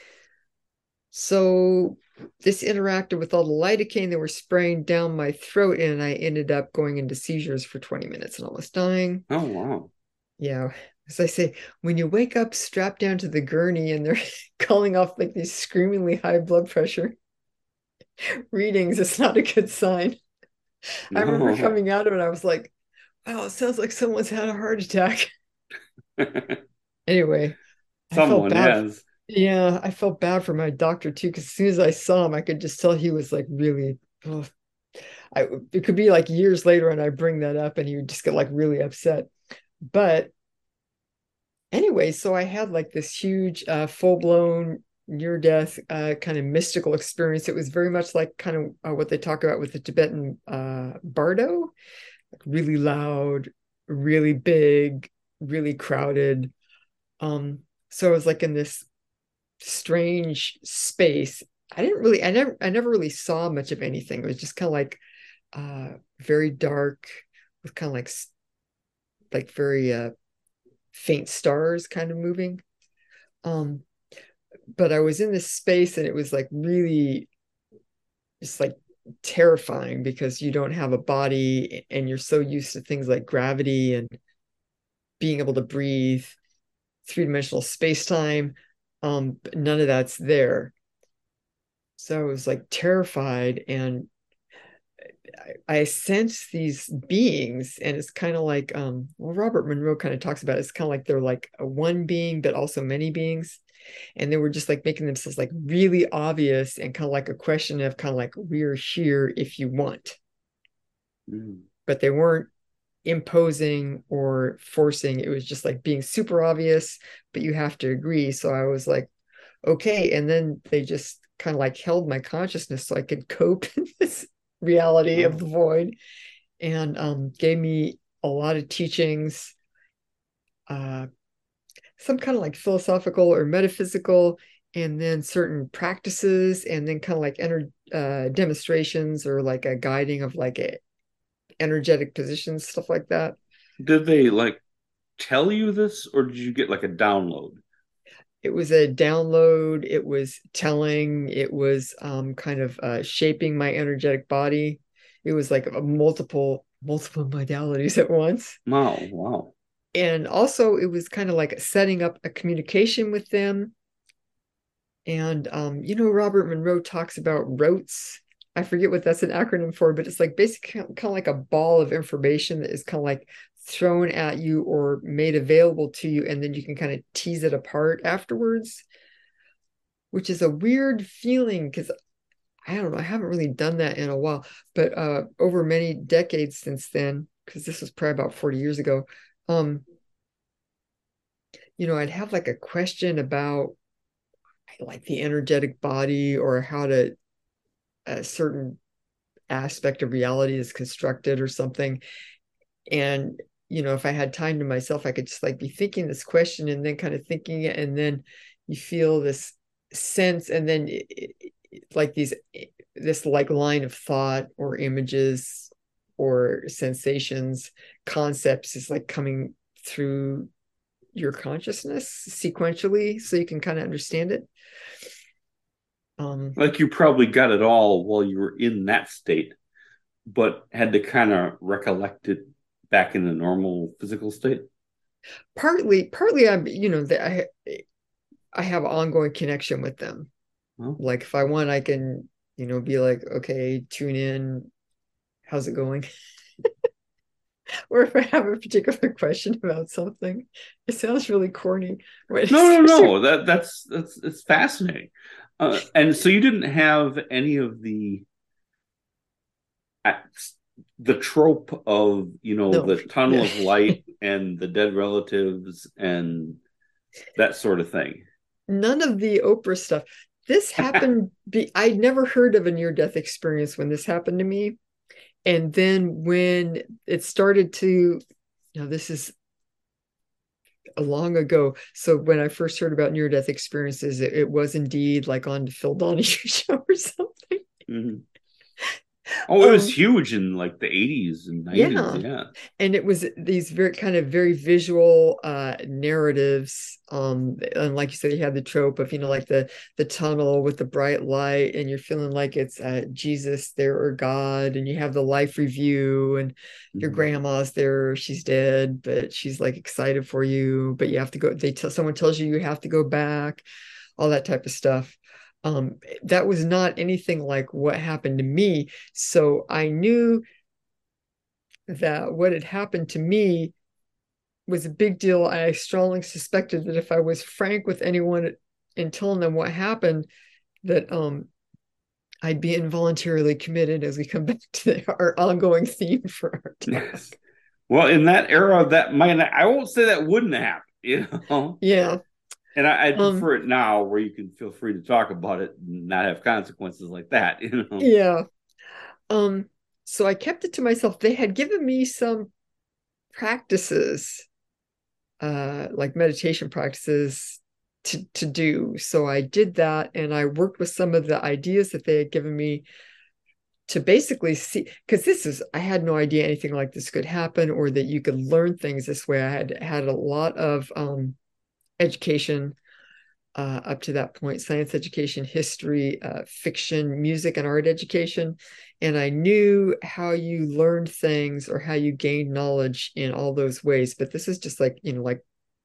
So this interacted with all the lidocaine that were spraying down my throat, and I ended up going into seizures for 20 minutes and almost dying. Oh, wow. Yeah. As I say, when you wake up strapped down to the gurney and they're calling off like these screamingly high blood pressure readings, it's not a good sign. I remember No. coming out of it, I was like, wow, it sounds like someone's had a heart attack. Anyway, I felt Someone, bad. yes. Yeah, I felt bad for my doctor too, because as soon as I saw him, I could just tell he was like really, oh, it could be like years later and I bring that up and he would just get like really upset. But anyway, so I had like this huge, full-blown near-death kind of mystical experience. It was very much like kind of what they talk about with the Tibetan bardo, like really loud, really big, really crowded. So I was like in this strange space. I never really saw much of anything. It was just kind of like very dark with kind of like very faint stars kind of moving. Um, but I was in this space and it was like really just like terrifying because you don't have a body and you're so used to things like gravity and being able to breathe, three-dimensional space-time. None of that's there. So I was like terrified and I sense these beings, and it's kind of like well, Robert Monroe kind of talks about it. It's kind of like they're like a one being, but also many beings. And they were just like making themselves like really obvious and kind of like a question of kind of like we're here if you want. Mm. But they weren't imposing or forcing. It was just like being super obvious, but you have to agree. So I was like, okay. And then they just kind of like held my consciousness so I could cope in this reality of the Oh. void and gave me a lot of teachings, uh, some kind of like philosophical or metaphysical, and then certain practices, and then kind of like demonstrations or like a guiding of like energetic positions, stuff like that. Did they like tell you this, or did you get like a download? It was a download. It was telling. It was kind of shaping my energetic body. It was like a multiple modalities at once. Wow, wow. And also, it was kind of like setting up a communication with them. And Robert Monroe talks about rotes. I forget what that's an acronym for, but it's like basically kind of like a ball of information that is kind of like thrown at you or made available to you, and then you can kind of tease it apart afterwards, which is a weird feeling because I don't know, I haven't really done that in a while, but over many decades since then, because this was probably about 40 years ago, um, I'd have like a question about like the energetic body or how to a certain aspect of reality is constructed or something. And if I had time to myself, I could just like be thinking this question and then kind of thinking it, and then you feel this sense, and then like this like line of thought or images or sensations, concepts is like coming through your consciousness sequentially so you can kind of understand it. Like you probably got it all while you were in that state, but had to kind of recollect it back in the normal physical state. Partly I'm, I have ongoing connection with them. Well, Like if I want, I can, be like, okay, tune in. How's it going? Or if I have a particular question about something, it sounds really corny, but no, no, especially no. That's it's fascinating. And so you didn't have any of uh, the trope of no, the tunnel yeah. of light and the dead relatives and that sort of thing. None of the Oprah stuff. This happened. I'd never heard of a near death experience when this happened to me. And then when it started to, this is long ago. So when I first heard about near death experiences, it was indeed like on the Phil Donahue show or something. Mm-hmm. Oh, it was Um, huge in like the 80s and 90s. yeah. Yeah. And it was these very visual narratives. And like you said, you had the trope of, like the tunnel with the bright light, and you're feeling like it's Jesus there or God, and you have the life review, and your Mm-hmm. grandma's there, she's dead, but she's like excited for you, but you have to go, someone tells you have to go back, all that type of stuff. That was not anything like what happened to me. So I knew that what had happened to me was a big deal. I strongly suspected that if I was frank with anyone and telling them what happened, that I'd be involuntarily committed, as we come back to our ongoing theme for our Yes. talk. Well, in that era, that might I won't say that wouldn't happen, Yeah. And I Um, prefer it now where you can feel free to talk about it and not have consequences like that. yeah. Um, so I kept it to myself. They had given me some practices, like meditation practices to do. So I did that, and I worked with some of the ideas that they had given me to basically see, because I had no idea anything like this could happen or that you could learn things this way. I had a lot of education up to that point: science education, history, fiction, music, and art education. And I knew how you learned things or how you gained knowledge in all those ways. But this is just like, like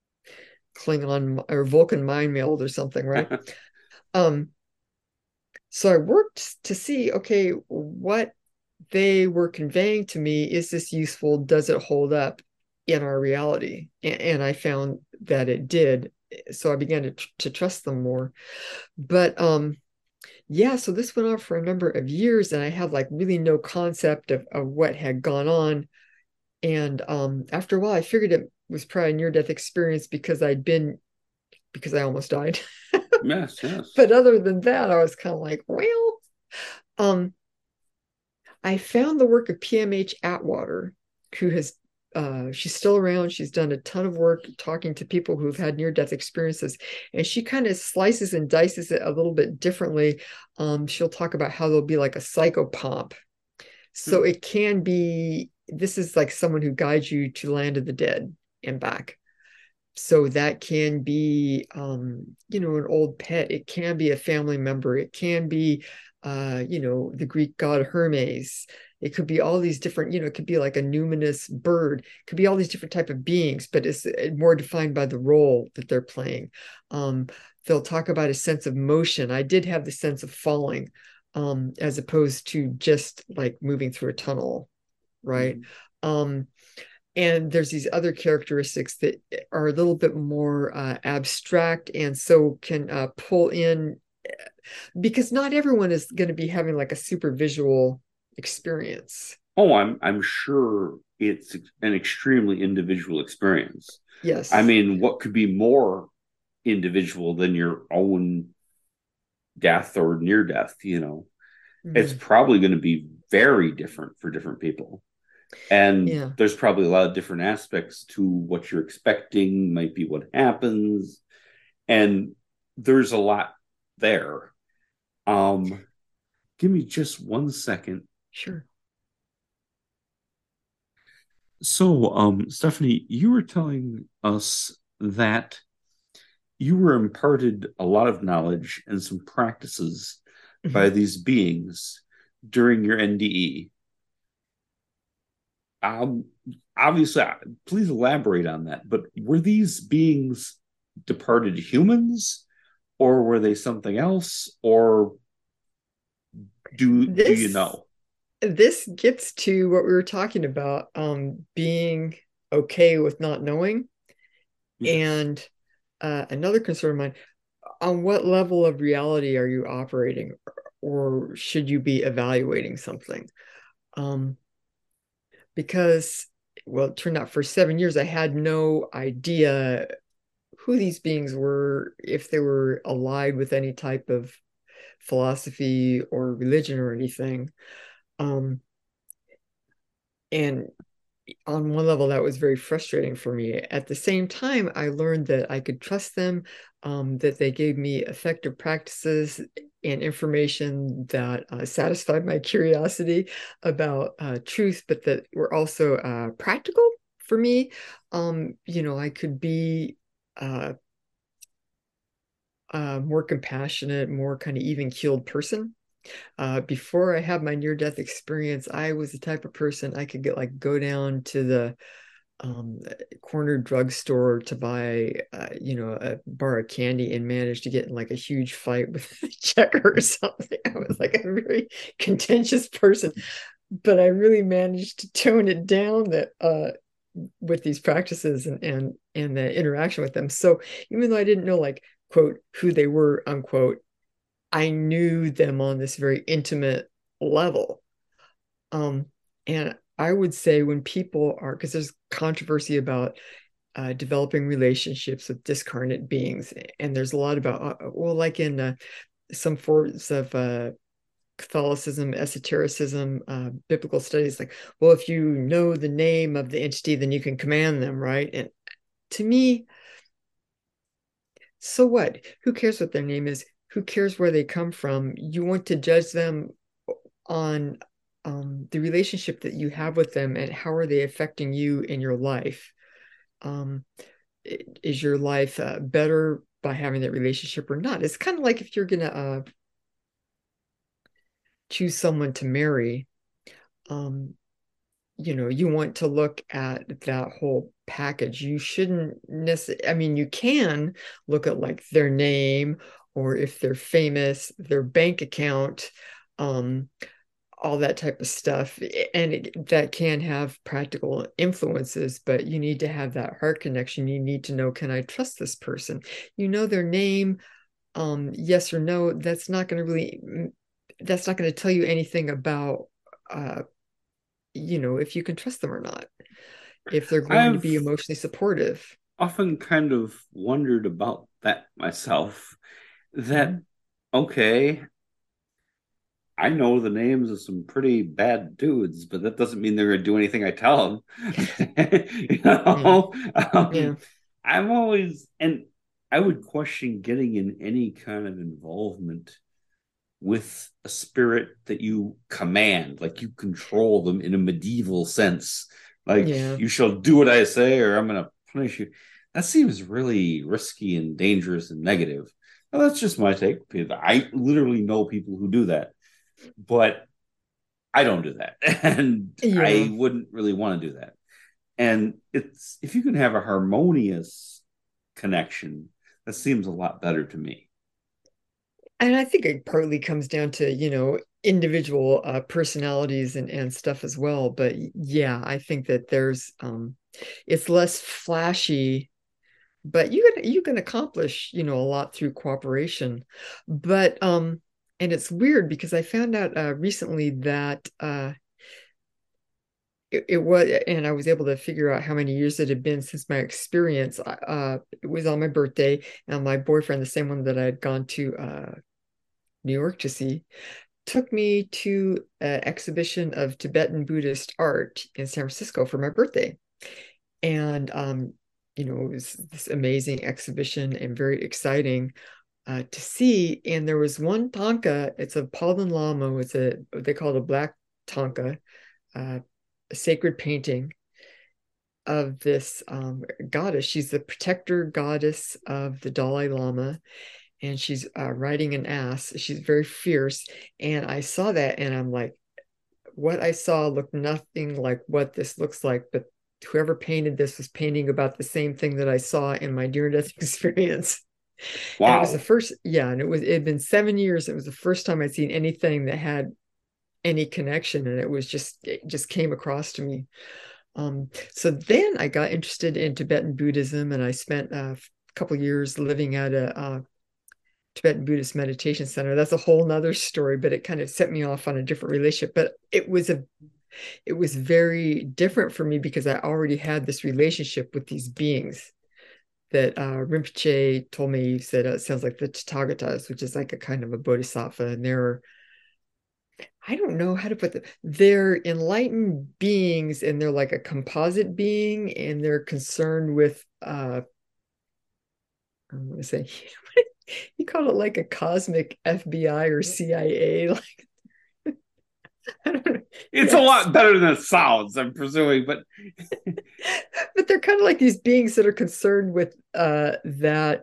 Klingon or Vulcan mind meld or something, right? Um, so I worked to see, okay, what they were conveying to me, is this useful? Does it hold up in our reality? And I found that it did. So I began to trust them more. But yeah, so this went on for a number of years, and I had like really no concept of what had gone on. And after a while, I figured it was probably a near-death experience because I almost died. Yes, yes. But other than that, I was kind of like, well, um, I found the work of PMH Atwater, who has she's still around. She's done a ton of work talking to people who've had near-death experiences, and she kind of slices and dices it a little bit differently. She'll talk about how there'll be like a psychopomp. So Hmm. it can be, this is like someone who guides you to land of the dead and back. So that can be, an old pet. It can be a family member. It can be, the Greek god Hermes. It could be all these different, it could be like a numinous bird. It could be all these different type of beings, but it's more defined by the role that they're playing. Um, they'll talk about a sense of motion. I did have the sense of falling, as opposed to just like moving through a tunnel, right? Mm-hmm. Um, and there's these other characteristics that are a little bit more abstract, and so can pull in because not everyone is going to be having like a super visual experience. Oh, I'm sure it's an extremely individual experience. I Yes. mean, what could be more individual than your own death or near death, you know? It's Mhm. probably going to be very different for different people. And Yeah. there's probably a lot of different aspects to what you're expecting, might be what happens. And there's a lot there. Um, Give me just 1 second. Sure. So, Stephanie, you were telling us that you were imparted a lot of knowledge and some practices by Mhm. these beings during your NDE. Um, Obviously, please elaborate on that. But were these beings departed humans, or were they something else, or do you This know? this gets to what we were talking about, being okay with not knowing. Yes. And another concern of mine, on what level of reality are you operating, or should you be evaluating something? Um, because, well, it turned out for 7 years, I had no idea who these beings were, if they were allied with any type of philosophy or religion or anything. Um, and on one level, that was very frustrating for me. At the same time, I learned that I could trust them, that they gave me effective practices and information that satisfied my curiosity about truth, but that were also practical for me. I could be uh, a more compassionate, more kind of even keeled person. Before I had my near death experience, I was the type of person I could go down to the um, corner drugstore to buy, a bar of candy and managed to get in like a huge fight with the checker or something. I was like a very contentious person, but I really managed to tone it down that with these practices and the interaction with them. So even though I didn't know like quote who they were unquote, I knew them on this very intimate level. Um, and I would say when people are, because there's controversy about developing relationships with discarnate beings, and there's a lot about, well, like in some forms of Catholicism, esotericism, biblical studies, like, well, if you know the name of the entity, then you can command them, right? And to me, so what? Who cares what their name is? Who cares where they come from? You want to judge them on the relationship that you have with them and how are they affecting you in your life. Um, is your life better by having that relationship or not? It's kind of like if you're going to choose someone to marry, um, you want to look at that whole package. You shouldn't necessarily, I mean, you can look at like their name or if they're famous, their bank account, um, all that type of stuff. And that can have practical influences, but you need to have that heart connection. You need to know, can I trust this person? You know their name, yes or no. That's not going to tell you anything about, uh, if you can trust them or not, if they're going to I've be emotionally supportive. often kind of wondered about that myself. That, Mhm. okay, I know the names of some pretty bad dudes, but that doesn't mean they're going to do anything I tell them. you Yeah. know, Yeah. I'm always, and I would question getting in any kind of involvement with a spirit that you command, like you control them in a medieval sense. Like, Yeah. you shall do what I say, or I'm going to punish you. That seems really risky and dangerous and negative. Now, that's just my take. I literally know people who do that, but I don't do that. And Yeah. I wouldn't really want to do that. And it's, if you can have a harmonious connection, that seems a lot better to me. And I think it partly comes down to, individual personalities and stuff as well. But yeah, I think that it's less flashy but you can accomplish, a lot through cooperation. But and it's weird because I found out recently that it was, and I was able to figure out how many years it had been since my experience. It was on my birthday, and my boyfriend, the same one that I had gone to New York to see, took me to an exhibition of Tibetan Buddhist art in San Francisco for my birthday. And it was this amazing exhibition and very exciting to see. And there was one thangka. It's a Palden Lama. It's they call it a black thangka, a sacred painting of this goddess. She's the protector goddess of the Dalai Lama, and she's riding an ass. She's very fierce. And I saw that, and I'm like, what I saw looked nothing like what this looks like, but whoever painted this was painting about the same thing that I saw in my near-death experience. And it was the Wow. first, yeah, and it had been 7 years. It was the first time I'd seen anything that had any connection, and it just came across to me. So then I got interested in Tibetan Buddhism, and I spent a couple years living at a Tibetan Buddhist meditation center. That's a whole nother story, but it kind of set me off on a different relationship. But it was very different for me because I already had this relationship with these beings that Rinpoche told me. He said it sounds like the Tathagatas, which is like a kind of a bodhisattva, and I don't know how to put them. They're enlightened beings, and they're like a composite being, and they're concerned with I'm going to say he called it like a cosmic FBI or CIA. Like I don't know. It's a Yes, lot better than it sounds, I'm presuming, but but they're kind of like these beings that are concerned with that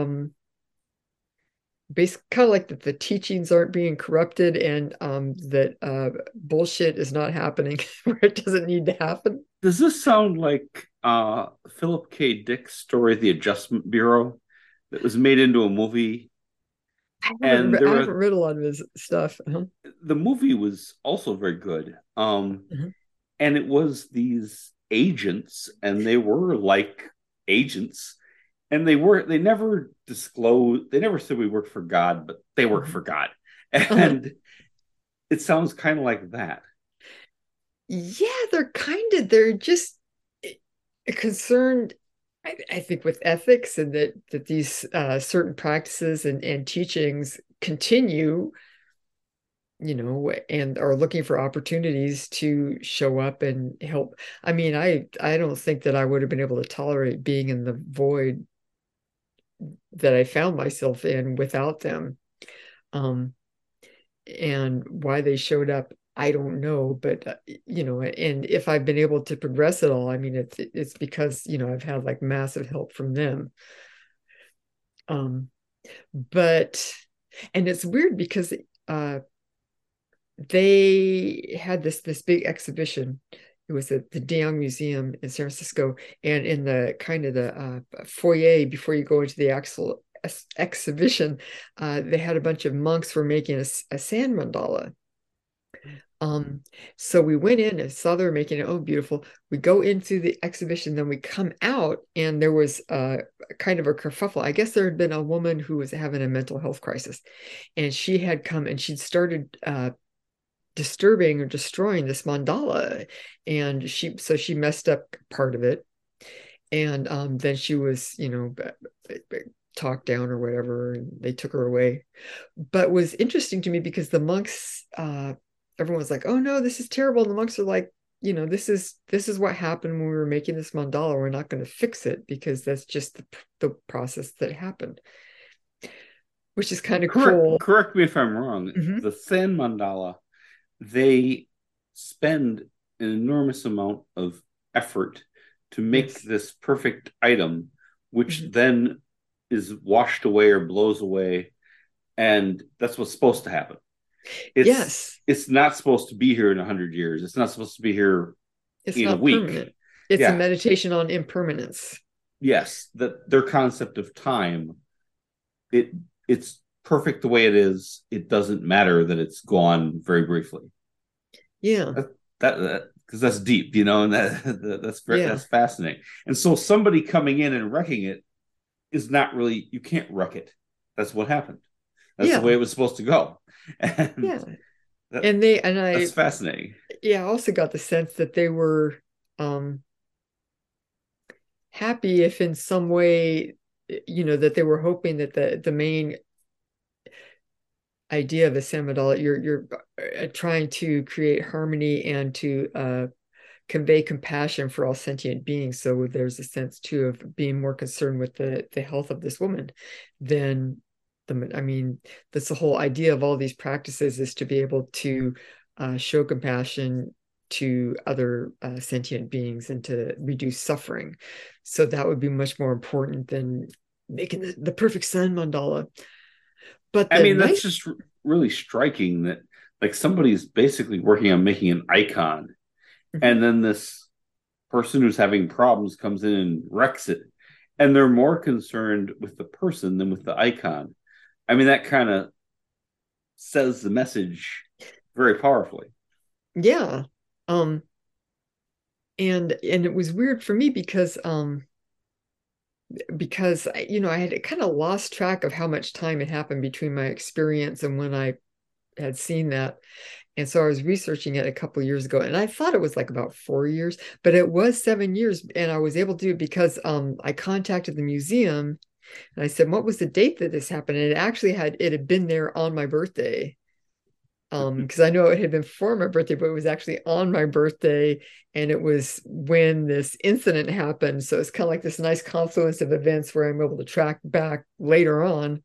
basically kind of like that the teachings aren't being corrupted, and that bullshit is not happening where it doesn't need to happen. does this sound like Philip K. Dick's story, The Adjustment Bureau, that was made into a movie? And I haven't read a lot of his stuff. the movie was also very good. Uh-huh. And it was these agents, and they were like agents, and they never disclosed, they never said we work for God, but they work Uh-huh. for God. Uh-huh. And it sounds kind of like that. Yeah, they're just concerned, I think, with ethics, and that these certain practices and teachings continue, and are looking for opportunities to show up and help. I mean, I don't think that I would have been able to tolerate being in the void that I found myself in without them. Um, and why they showed up, I don't know, but and if I've been able to progress at all, I mean, it's because I've had like massive help from them. Um, but and it's weird because uh, they had this big exhibition. It was at the Deong Museum in San Francisco, and in the kind of the foyer before you go into the actual exhibition, they had a bunch of monks were making a sand mandala. Um, so we went in and saw they were making it. Oh, beautiful. We go into the exhibition, then we come out, and there was kind of a kerfuffle. I guess there had been a woman who was having a mental health crisis, and she had come and she'd started disturbing or destroying this mandala, and she messed up part of it, and then she was talked down or whatever, and they took her away. But was interesting to me because the monks, everyone was like, oh no, this is terrible, and the monks are like, this is what happened when we were making this mandala. We're not going to fix it because that's just the process that happened, which is kind of cool. Correct me if I'm wrong. Mm-hmm. The Thin Mandala, they spend an enormous amount of effort to make Yes. this perfect item, which Mm-hmm. then is washed away or blows away, and that's what's supposed to happen. It's Yes, it's not supposed to be here in 100 years. It's not supposed to be here it's in a not week. permanent. It's a Yeah, meditation on impermanence. yes, that their concept of time, it it's perfect the way it is. It doesn't matter that it's gone very briefly. Yeah, That because that's deep, and yeah. that's fascinating. And so somebody coming in and wrecking it is not really, you can't wreck it. That's what happened. That's the way Yeah. it was supposed to go. And Yeah. that, And they and that's I fascinating. yeah, I also got the sense that they were happy if in some way, that they were hoping that the main idea of a Samidala, you're trying to create harmony and to convey compassion for all sentient beings. So there's a sense too of being more concerned with the health of this woman than I mean, that's the whole idea of all these practices, is to be able to show compassion to other sentient beings and to reduce suffering. So that would be much more important than making the perfect sun mandala. But I the mean, that's nice, just really striking that like somebody's basically working on making an icon, Mhm. and then this person who's having problems comes in and wrecks it. And they're more concerned with the person than with the icon. I mean, that kind of says the message very powerfully. Yeah. Um, and it was weird for me because I had kind of lost track of how much time had happened between my experience and when I had seen that. And so I was researching it a couple of years ago, and I thought it was like about 4 years, but it was 7 years. And I was able to do it because I contacted the museum and I said, what was the date that this happened? And it had been there on my birthday. Because I know it had been for my birthday, but it was actually on my birthday, and it was when this incident happened. So it's kind of like this nice confluence of events where I'm able to track back later on.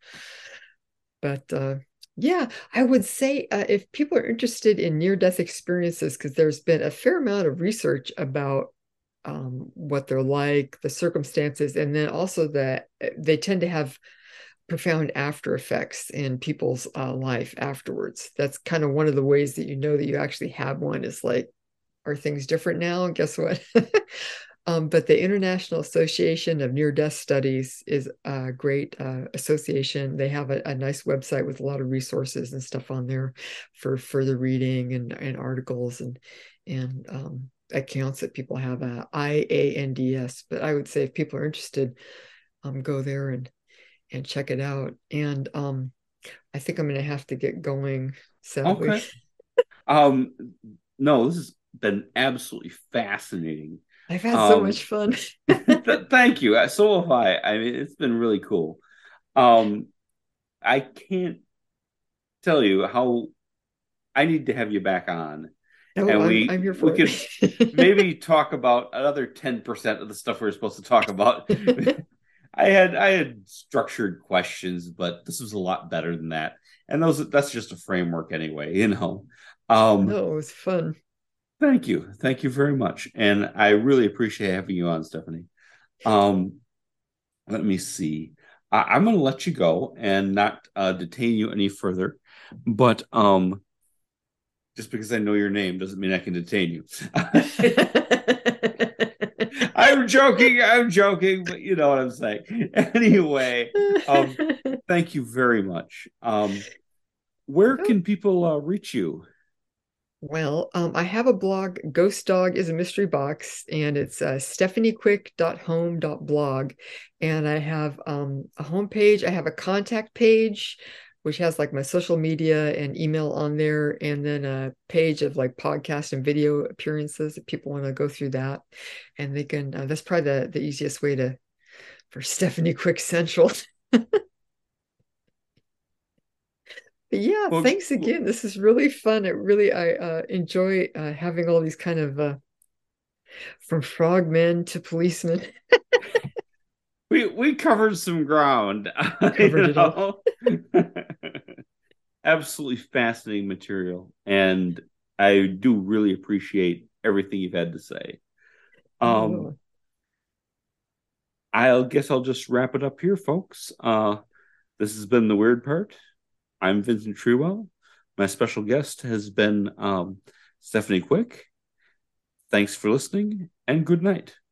But yeah, I would say if people are interested in near-death experiences, because there's been a fair amount of research about what they're like, the circumstances, and then also that they tend to have profound after effects in people's life afterwards. That's kind of one of the ways that you know that you actually have one, is like, are things different now? And guess what? But the International Association of Near Death Studies is a great association. They have a nice website with a lot of resources and stuff on there for further reading and articles and accounts that people have. IANDS. But I would say if people are interested, go there and check it out. And I think I'm going to have to get going, sadly. Okay. Um, no, this has been absolutely fascinating. I've had so Um, much fun. thank you. So have I. I mean, it's been really cool. Um, I can't tell you how I need to have you back on, Oh, and I'm here we for could it. maybe talk about another 10% of the stuff we are supposed to talk about. I had structured questions, but this was a lot better than that. And that's just a framework anyway, you know. Um, No, it was fun. thank you. Thank you very much. And I really appreciate having you on, Stephanie. Um, let me see. I'm going to let you go and not detain you any further. But just because I know your name doesn't mean I can detain you. I'm joking. I'm joking, but you know what I'm saying. Anyway, thank you very much. Where Oh, can people reach you? well, I have a blog, Ghost Dog is a Mystery Box, and it's stephaniequick.home.blog. And I have a homepage, I have a contact page, which has like my social media and email on there, and then a page of like podcast and video appearances if people want to go through that. And they can, that's probably the easiest way for Stephanie Quick Central. But yeah, Well, thanks again. This is really fun. I enjoy having all these kind of from frogmen to policemen. we covered some ground, Covered you it all. know. Absolutely fascinating material, and I do really appreciate everything you've had to say. Um, Oh, I guess I'll just wrap it up here, folks. This has been the weird part. I'm Vincent Trewell. My special guest has been Stephanie Quick. Thanks for listening, and good night.